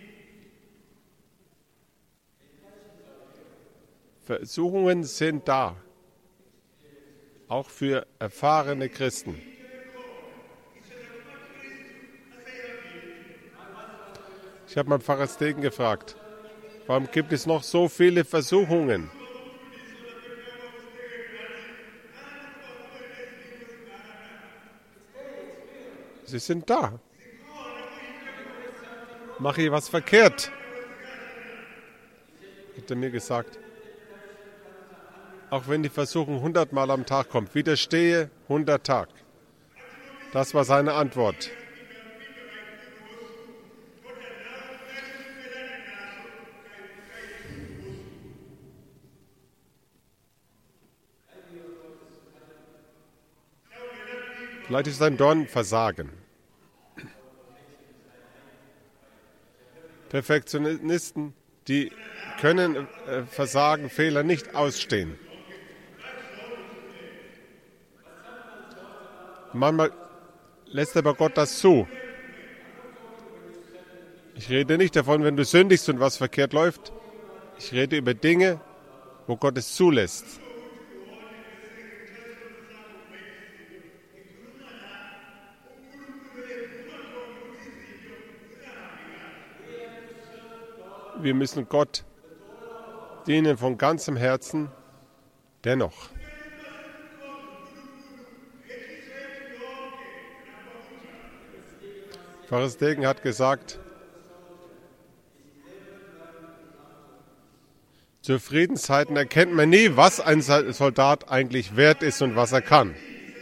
Versuchungen sind da, auch für erfahrene Christen. Ich habe meinen Pfarrer Stegen gefragt, warum gibt es noch so viele Versuchungen? Sie sind da. Mache ich was verkehrt? Hat er mir gesagt. Auch wenn die Versuchung 100 Mal am Tag kommt, widerstehe 100 Tag. Das war seine Antwort. Vielleicht ist ein Dorn Versagen. Perfektionisten, die können Versagen, Fehler nicht ausstehen. Manchmal lässt aber Gott das zu. Ich rede nicht davon, wenn du sündigst und was verkehrt läuft. Ich rede über Dinge, wo Gott es zulässt. Wir müssen Gott dienen von ganzem Herzen dennoch. Pfarrer Stegen hat gesagt, zu Friedenszeiten erkennt man nie, was ein Soldat eigentlich wert ist und was er kann.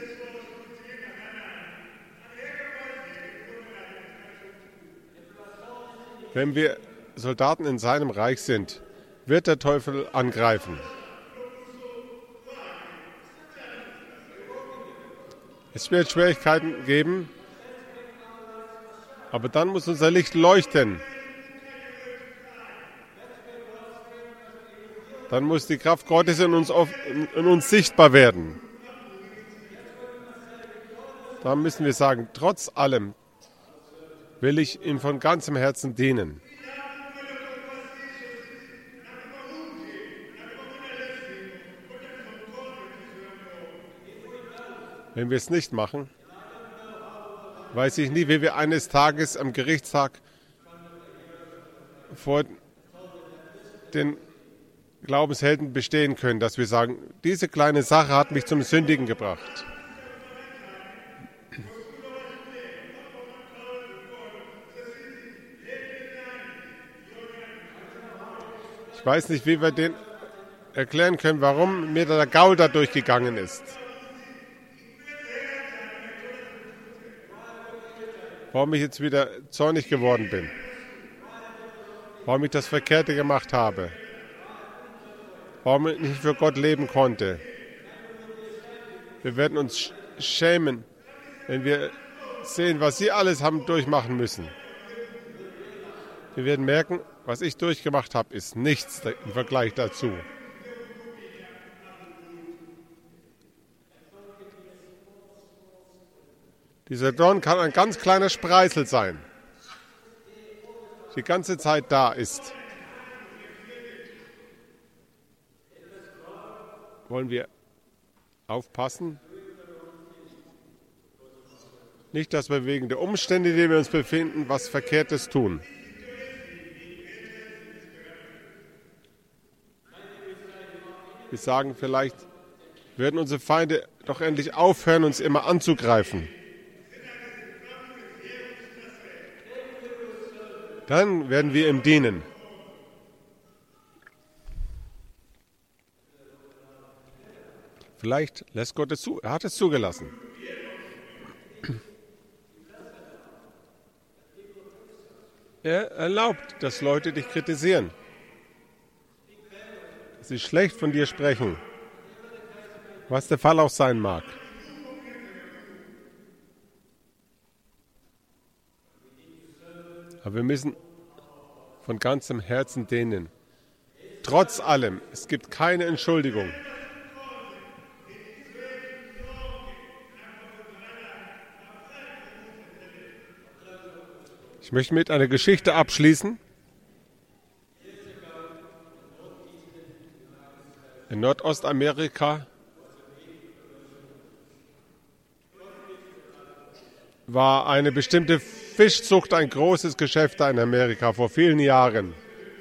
Wenn wir Soldaten in seinem Reich sind, wird der Teufel angreifen. Es wird Schwierigkeiten geben, aber dann muss unser Licht leuchten. Dann muss die Kraft Gottes in uns sichtbar werden. Da müssen wir sagen, trotz allem will ich ihm von ganzem Herzen dienen. Wenn wir es nicht machen, weiß ich nie, wie wir eines Tages am Gerichtstag vor den Glaubenshelden bestehen können, dass wir sagen, diese kleine Sache hat mich zum Sündigen gebracht. Ich weiß nicht, wie wir den erklären können, warum mir der Gaul da durchgegangen ist. Warum ich jetzt wieder zornig geworden bin. Warum ich das Verkehrte gemacht habe. Warum ich nicht für Gott leben konnte. Wir werden uns schämen, wenn wir sehen, was Sie alles haben durchmachen müssen. Wir werden merken, was ich durchgemacht habe, ist nichts im Vergleich dazu. Dieser Dorn kann ein ganz kleiner Spreißel sein, die ganze Zeit da ist. Wollen wir aufpassen? Nicht, dass wir wegen der Umstände, in denen wir uns befinden, was Verkehrtes tun. Wir sagen vielleicht, werden unsere Feinde doch endlich aufhören, uns immer anzugreifen. Dann werden wir ihm dienen. Vielleicht lässt Gott es zu. Er hat es zugelassen. Er erlaubt, dass Leute dich kritisieren. Dass sie schlecht von dir sprechen. Was der Fall auch sein mag. Aber wir müssen von ganzem Herzen dienen. Trotz allem, es gibt keine Entschuldigung. Ich möchte mit einer Geschichte abschließen. In Nordostamerika war eine bestimmte Fischzucht ein großes Geschäft in Amerika vor vielen Jahren.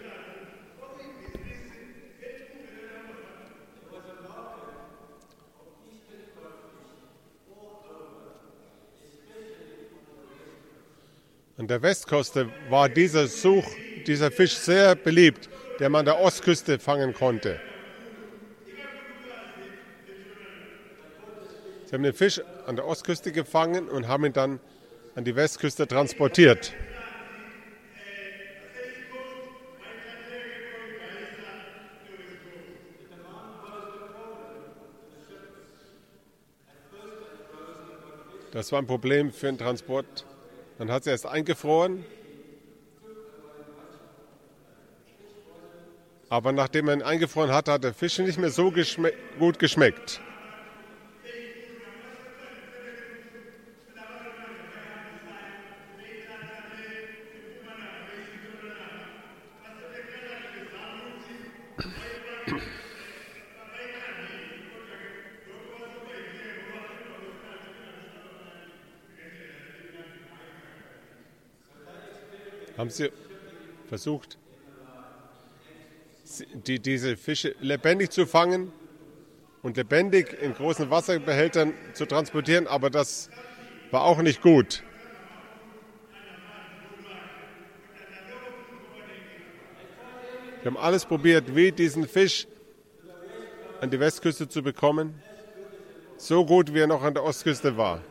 An der Westküste war dieser Fisch sehr beliebt, den man an der Ostküste fangen konnte. Sie haben den Fisch an der Ostküste gefangen und haben ihn dann an die Westküste transportiert. Das war ein Problem für den Transport. Dann hat sie erst eingefroren. Aber nachdem man ihn eingefroren hat, hat der Fisch nicht mehr so gut geschmeckt. Haben Sie versucht, diese Fische lebendig zu fangen und lebendig in großen Wasserbehältern zu transportieren, aber das war auch nicht gut. Wir haben alles probiert, wie diesen Fisch an die Westküste zu bekommen, so gut wie er noch an der Ostküste war.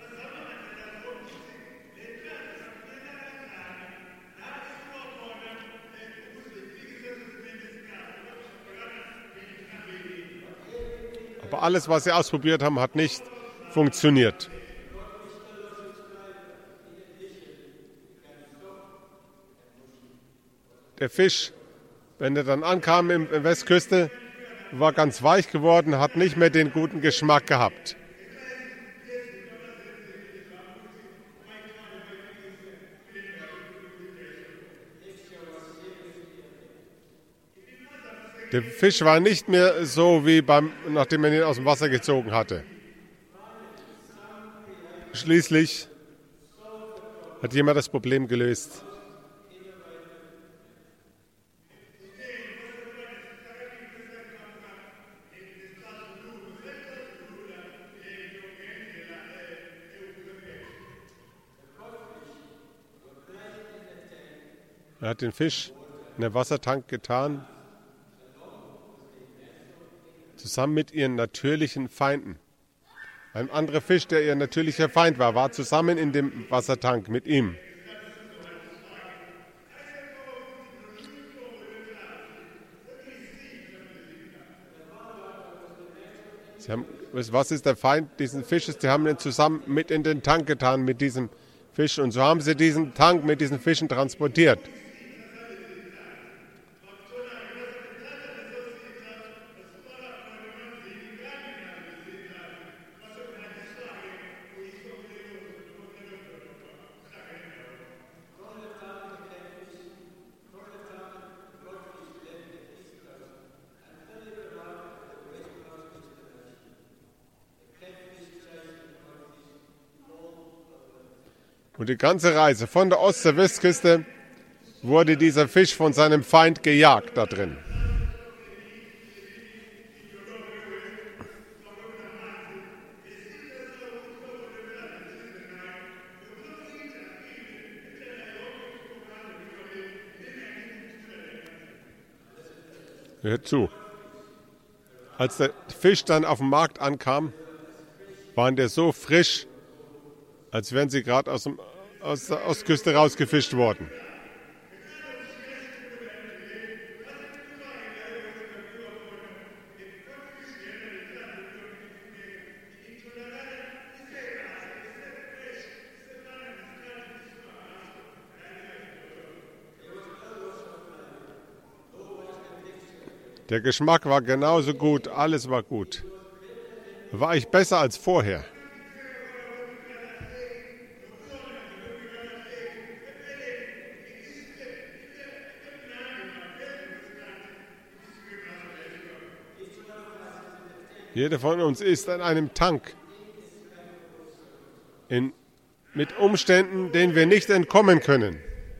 Aber alles, was sie ausprobiert haben, hat nicht funktioniert. Der Fisch, wenn er dann ankam in der Westküste, war ganz weich geworden, hat nicht mehr den guten Geschmack gehabt. Der Fisch war nicht mehr so wie nachdem man ihn aus dem Wasser gezogen hatte. Schließlich hat jemand das Problem gelöst. Er hat den Fisch in den Wassertank getan, zusammen mit ihren natürlichen Feinden. Ein anderer Fisch, der ihr natürlicher Feind war, war zusammen in dem Wassertank mit ihm. Was ist der Feind dieses Fisches? Die haben ihn zusammen mit in den Tank getan mit diesem Fisch. Und so haben sie diesen Tank mit diesen Fischen transportiert. Und die ganze Reise von der Ost- zur Westküste wurde dieser Fisch von seinem Feind gejagt da drin. Hört zu. Als der Fisch dann auf dem Markt ankam, waren der so frisch, als wären sie gerade aus der Ostküste rausgefischt worden. Der Geschmack war genauso gut, alles war gut. War ich besser als vorher. Jeder von uns ist an einem Tank mit Umständen, denen wir nicht entkommen können.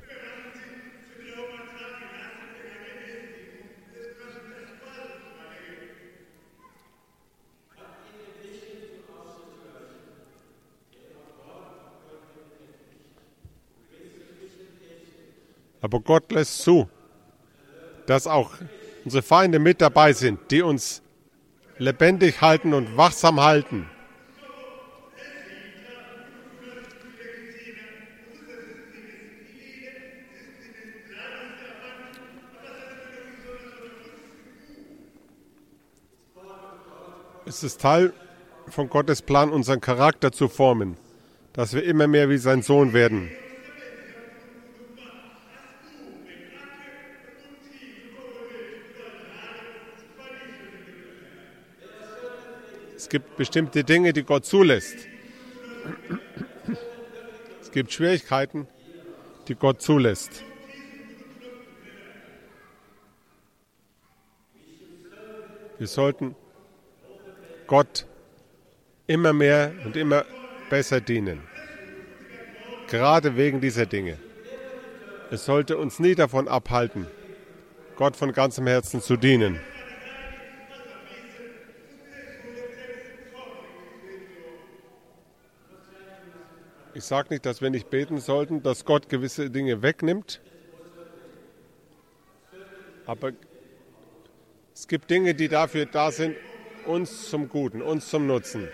Aber Gott lässt zu, dass auch unsere Feinde mit dabei sind, die uns lebendig halten und wachsam halten. Es ist Teil von Gottes Plan, unseren Charakter zu formen, dass wir immer mehr wie sein Sohn werden. Es gibt bestimmte Dinge, die Gott zulässt. Es gibt Schwierigkeiten, die Gott zulässt. Wir sollten Gott immer mehr und immer besser dienen. Gerade wegen dieser Dinge. Es sollte uns nie davon abhalten, Gott von ganzem Herzen zu dienen. Ich sage nicht, dass wir nicht beten sollten, dass Gott gewisse Dinge wegnimmt. Aber es gibt Dinge, die dafür da sind, uns zum Guten, uns zum Nutzen.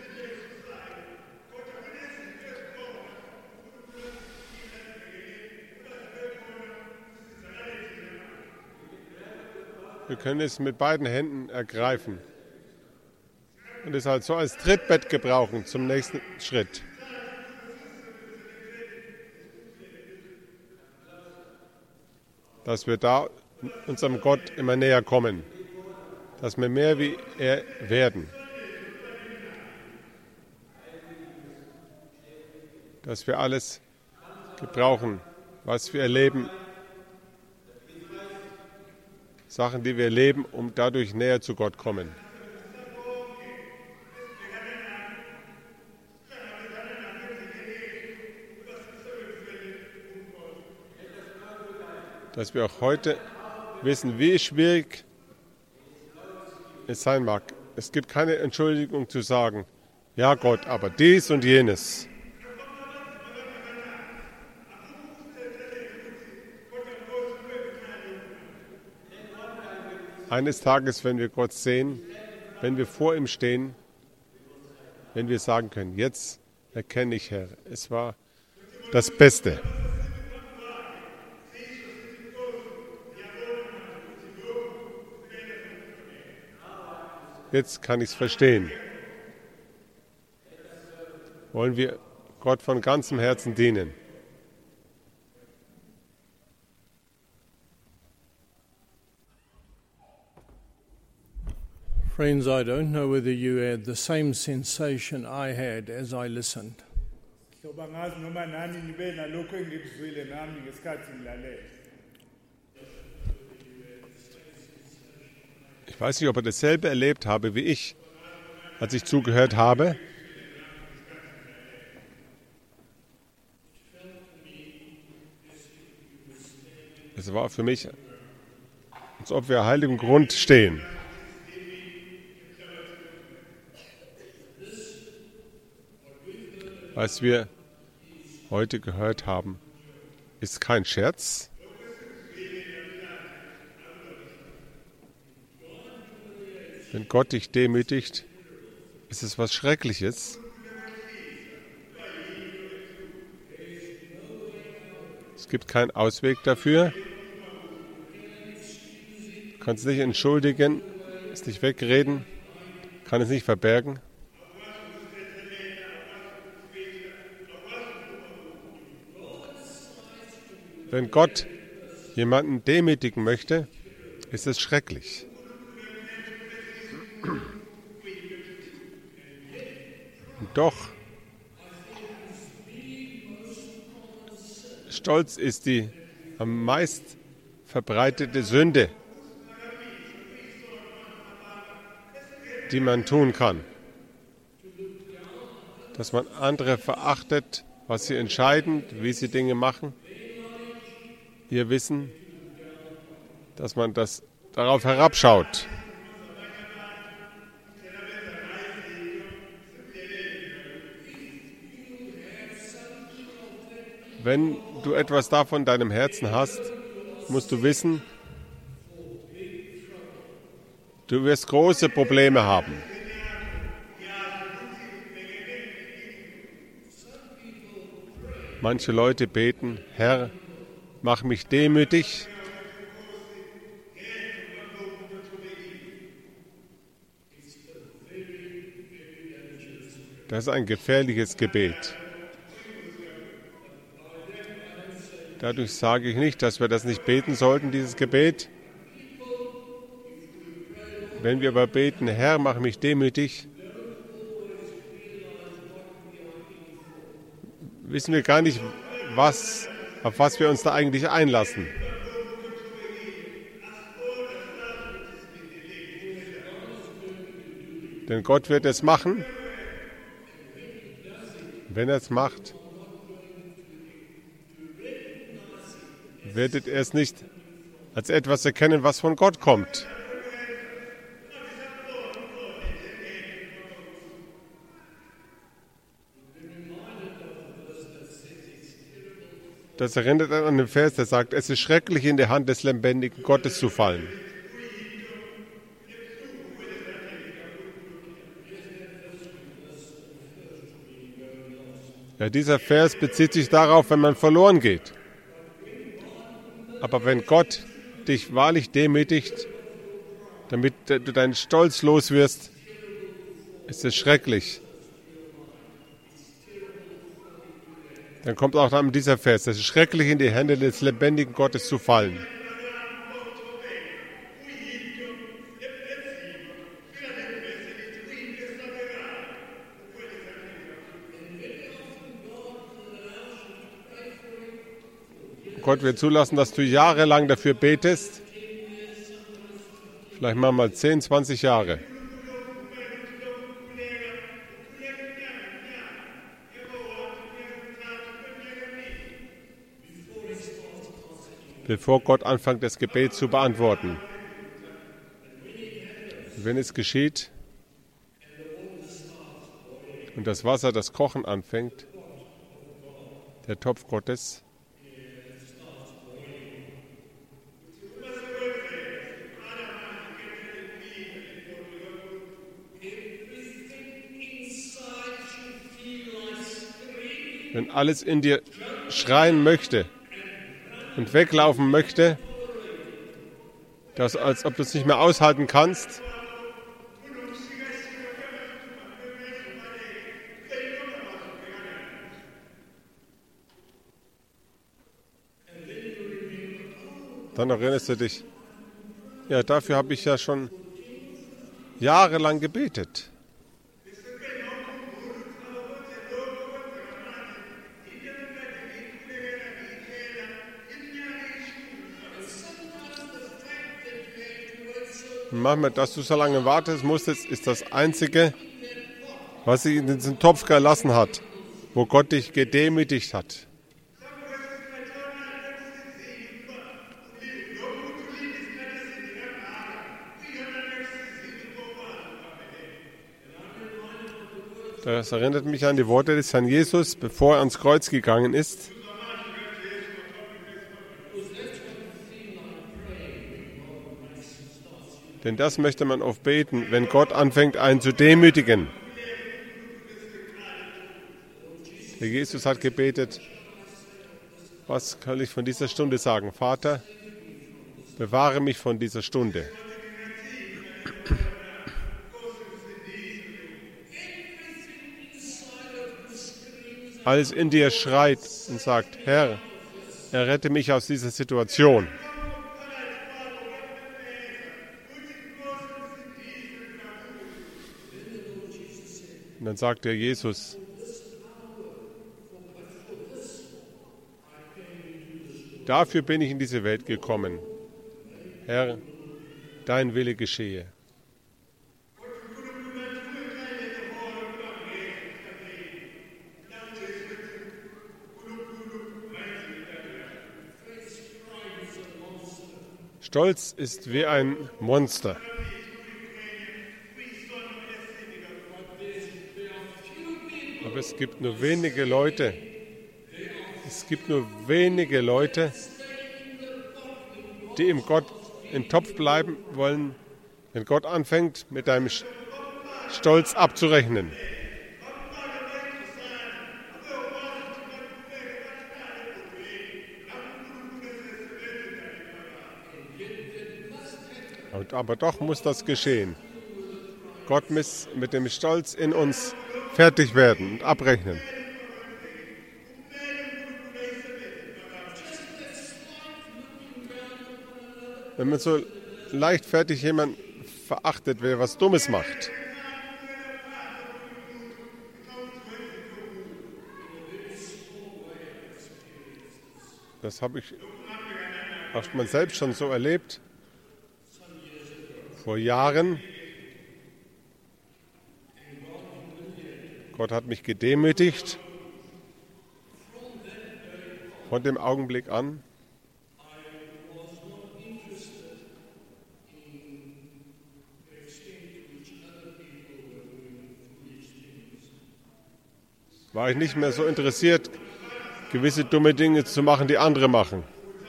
Wir können es mit beiden Händen ergreifen und es halt so als Trittbrett gebrauchen zum nächsten Schritt. Dass wir da unserem Gott immer näher kommen, dass wir mehr wie er werden, dass wir alles gebrauchen, was wir erleben, Sachen, die wir erleben, um dadurch näher zu Gott kommen. Dass wir auch heute wissen, wie schwierig es sein mag. Es gibt keine Entschuldigung zu sagen, ja Gott, aber dies und jenes. Eines Tages, wenn wir Gott sehen, wenn wir vor ihm stehen, wenn wir sagen können, jetzt erkenne ich, Herr, es war das Beste. Jetzt kann ich es verstehen. Wollen wir Gott von ganzem Herzen dienen. Friends, I don't know whether you had the same sensation I had as I listened. Ich weiß nicht, ob ihr dasselbe erlebt habe wie ich, als ich zugehört habe. Es war für mich, als ob wir auf heiligem Grund stehen. Was wir heute gehört haben, ist kein Scherz. Wenn Gott dich demütigt, ist es was Schreckliches. Es gibt keinen Ausweg dafür. Du kannst es nicht entschuldigen, es nicht wegreden, kann es nicht verbergen. Wenn Gott jemanden demütigen möchte, ist es schrecklich. Und doch, Stolz ist die am meist verbreitete Sünde, die man tun kann. Dass man andere verachtet, was sie entscheiden, wie sie Dinge machen. Ihr Wissen, dass man darauf herabschaut. Wenn du etwas davon in deinem Herzen hast, musst du wissen, du wirst große Probleme haben. Manche Leute beten, Herr, mach mich demütig. Das ist ein gefährliches Gebet. Dadurch sage ich nicht, dass wir das nicht beten sollten, dieses Gebet. Wenn wir aber beten, Herr, mach mich demütig, wissen wir gar nicht, auf was wir uns da eigentlich einlassen. Denn Gott wird es machen. Wenn er es macht, werdet ihr es nicht als etwas erkennen, was von Gott kommt. Das erinnert an den Vers, der sagt, es ist schrecklich, in der Hand des lebendigen Gottes zu fallen. Ja, dieser Vers bezieht sich darauf, wenn man verloren geht. Aber wenn Gott dich wahrlich demütigt, damit du deinen Stolz los wirst, ist es schrecklich. Dann kommt auch dann dieser Vers, es ist schrecklich, in die Hände des lebendigen Gottes zu fallen. Gott wird zulassen, dass du jahrelang dafür betest. Vielleicht mal 10, 20 Jahre. Bevor Gott anfängt, das Gebet zu beantworten. Wenn es geschieht und das Wasser, das Kochen anfängt, der Topf Gottes, wenn alles in dir schreien möchte und weglaufen möchte, als ob du es nicht mehr aushalten kannst, dann erinnerst du dich, ja, dafür habe ich ja schon jahrelang gebetet. Manchmal, dass du so lange warten musstest, ist das Einzige, was sich in diesen Topf gelassen hat, wo Gott dich gedemütigt hat. Das erinnert mich an die Worte des Herrn Jesus, bevor er ans Kreuz gegangen ist. Denn das möchte man oft beten, wenn Gott anfängt, einen zu demütigen. Der Jesus hat gebetet, was kann ich von dieser Stunde sagen? Vater, bewahre mich von dieser Stunde. Alles in dir schreit und sagt, Herr, errette mich aus dieser Situation. Und dann sagt der Jesus, dafür bin ich in diese Welt gekommen. Herr, dein Wille geschehe. Stolz ist wie ein Monster. Aber es gibt nur wenige Leute, die im Topf bleiben wollen, wenn Gott anfängt, mit deinem Stolz abzurechnen. Aber doch muss das geschehen. Gott muss mit dem Stolz in uns fertig werden und abrechnen. Wenn man so leichtfertig jemanden verachtet, wer was Dummes macht, Das habe ich auch mal selbst schon so erlebt. Vor Jahren. Gott hat mich gedemütigt. Von dem Augenblick an. War ich nicht mehr so interessiert, gewisse dumme Dinge zu machen, die andere machen.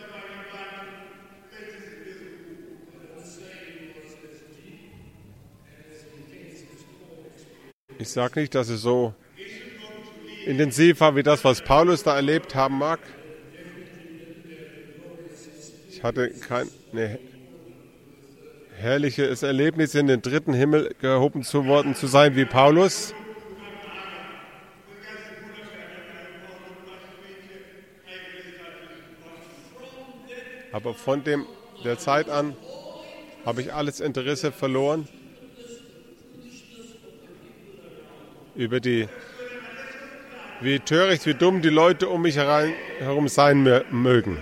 Ich sage nicht, dass es so intensiv war wie das, was Paulus da erlebt haben mag. Ich hatte kein herrliches Erlebnis, in den dritten Himmel gehoben zu worden zu sein wie Paulus. Aber von der Zeit an habe ich alles Interesse verloren über wie töricht, wie dumm die Leute um mich herum sein mögen.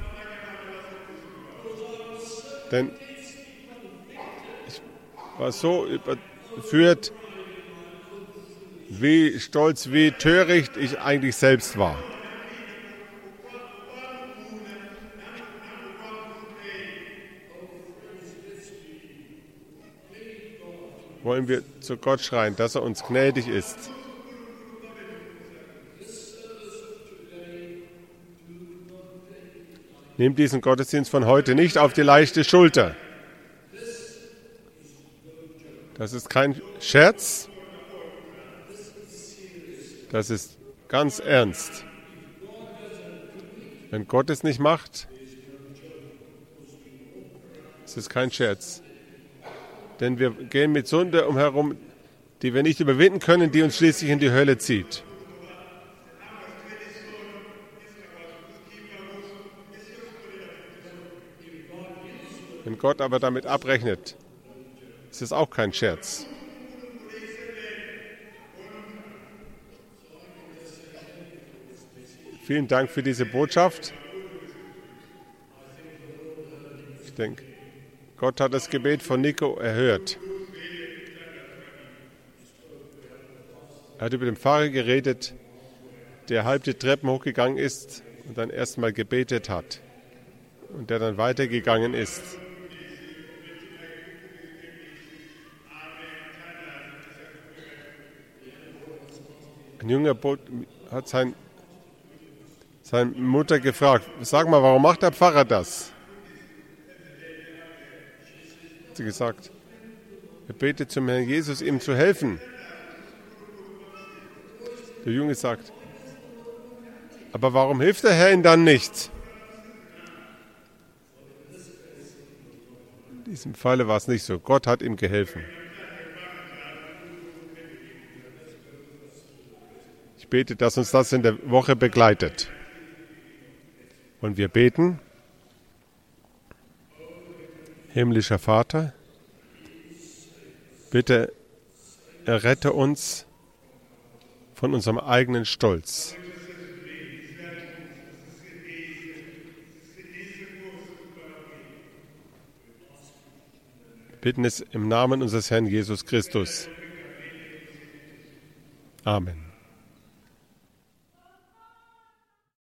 Denn ich war so überführt, wie stolz, wie töricht ich eigentlich selbst war. Wollen wir zu Gott schreien, dass er uns gnädig ist. Nehmt diesen Gottesdienst von heute nicht auf die leichte Schulter. Das ist kein Scherz. Das ist ganz ernst. Wenn Gott es nicht macht, ist es kein Scherz. Denn wir gehen mit Sünde umherum, die wir nicht überwinden können, die uns schließlich in die Hölle zieht. Wenn Gott aber damit abrechnet, ist es auch kein Scherz. Vielen Dank für diese Botschaft. Ich denke, Gott hat das Gebet von Nico erhört. Er hat über den Pfarrer geredet, der halb die Treppen hochgegangen ist und dann erstmal gebetet hat und der dann weitergegangen ist. Ein junger hat seine Mutter gefragt, sag mal, warum macht der Pfarrer das? Hat sie gesagt, er betet zum Herrn Jesus, ihm zu helfen. Der Junge sagt, aber warum hilft der Herr ihm dann nicht? In diesem Falle war es nicht so. Gott hat ihm geholfen. Ich bete, dass uns das in der Woche begleitet. Und wir beten, himmlischer Vater, bitte errette uns von unserem eigenen Stolz. Wir bitten es im Namen unseres Herrn Jesus Christus. Amen.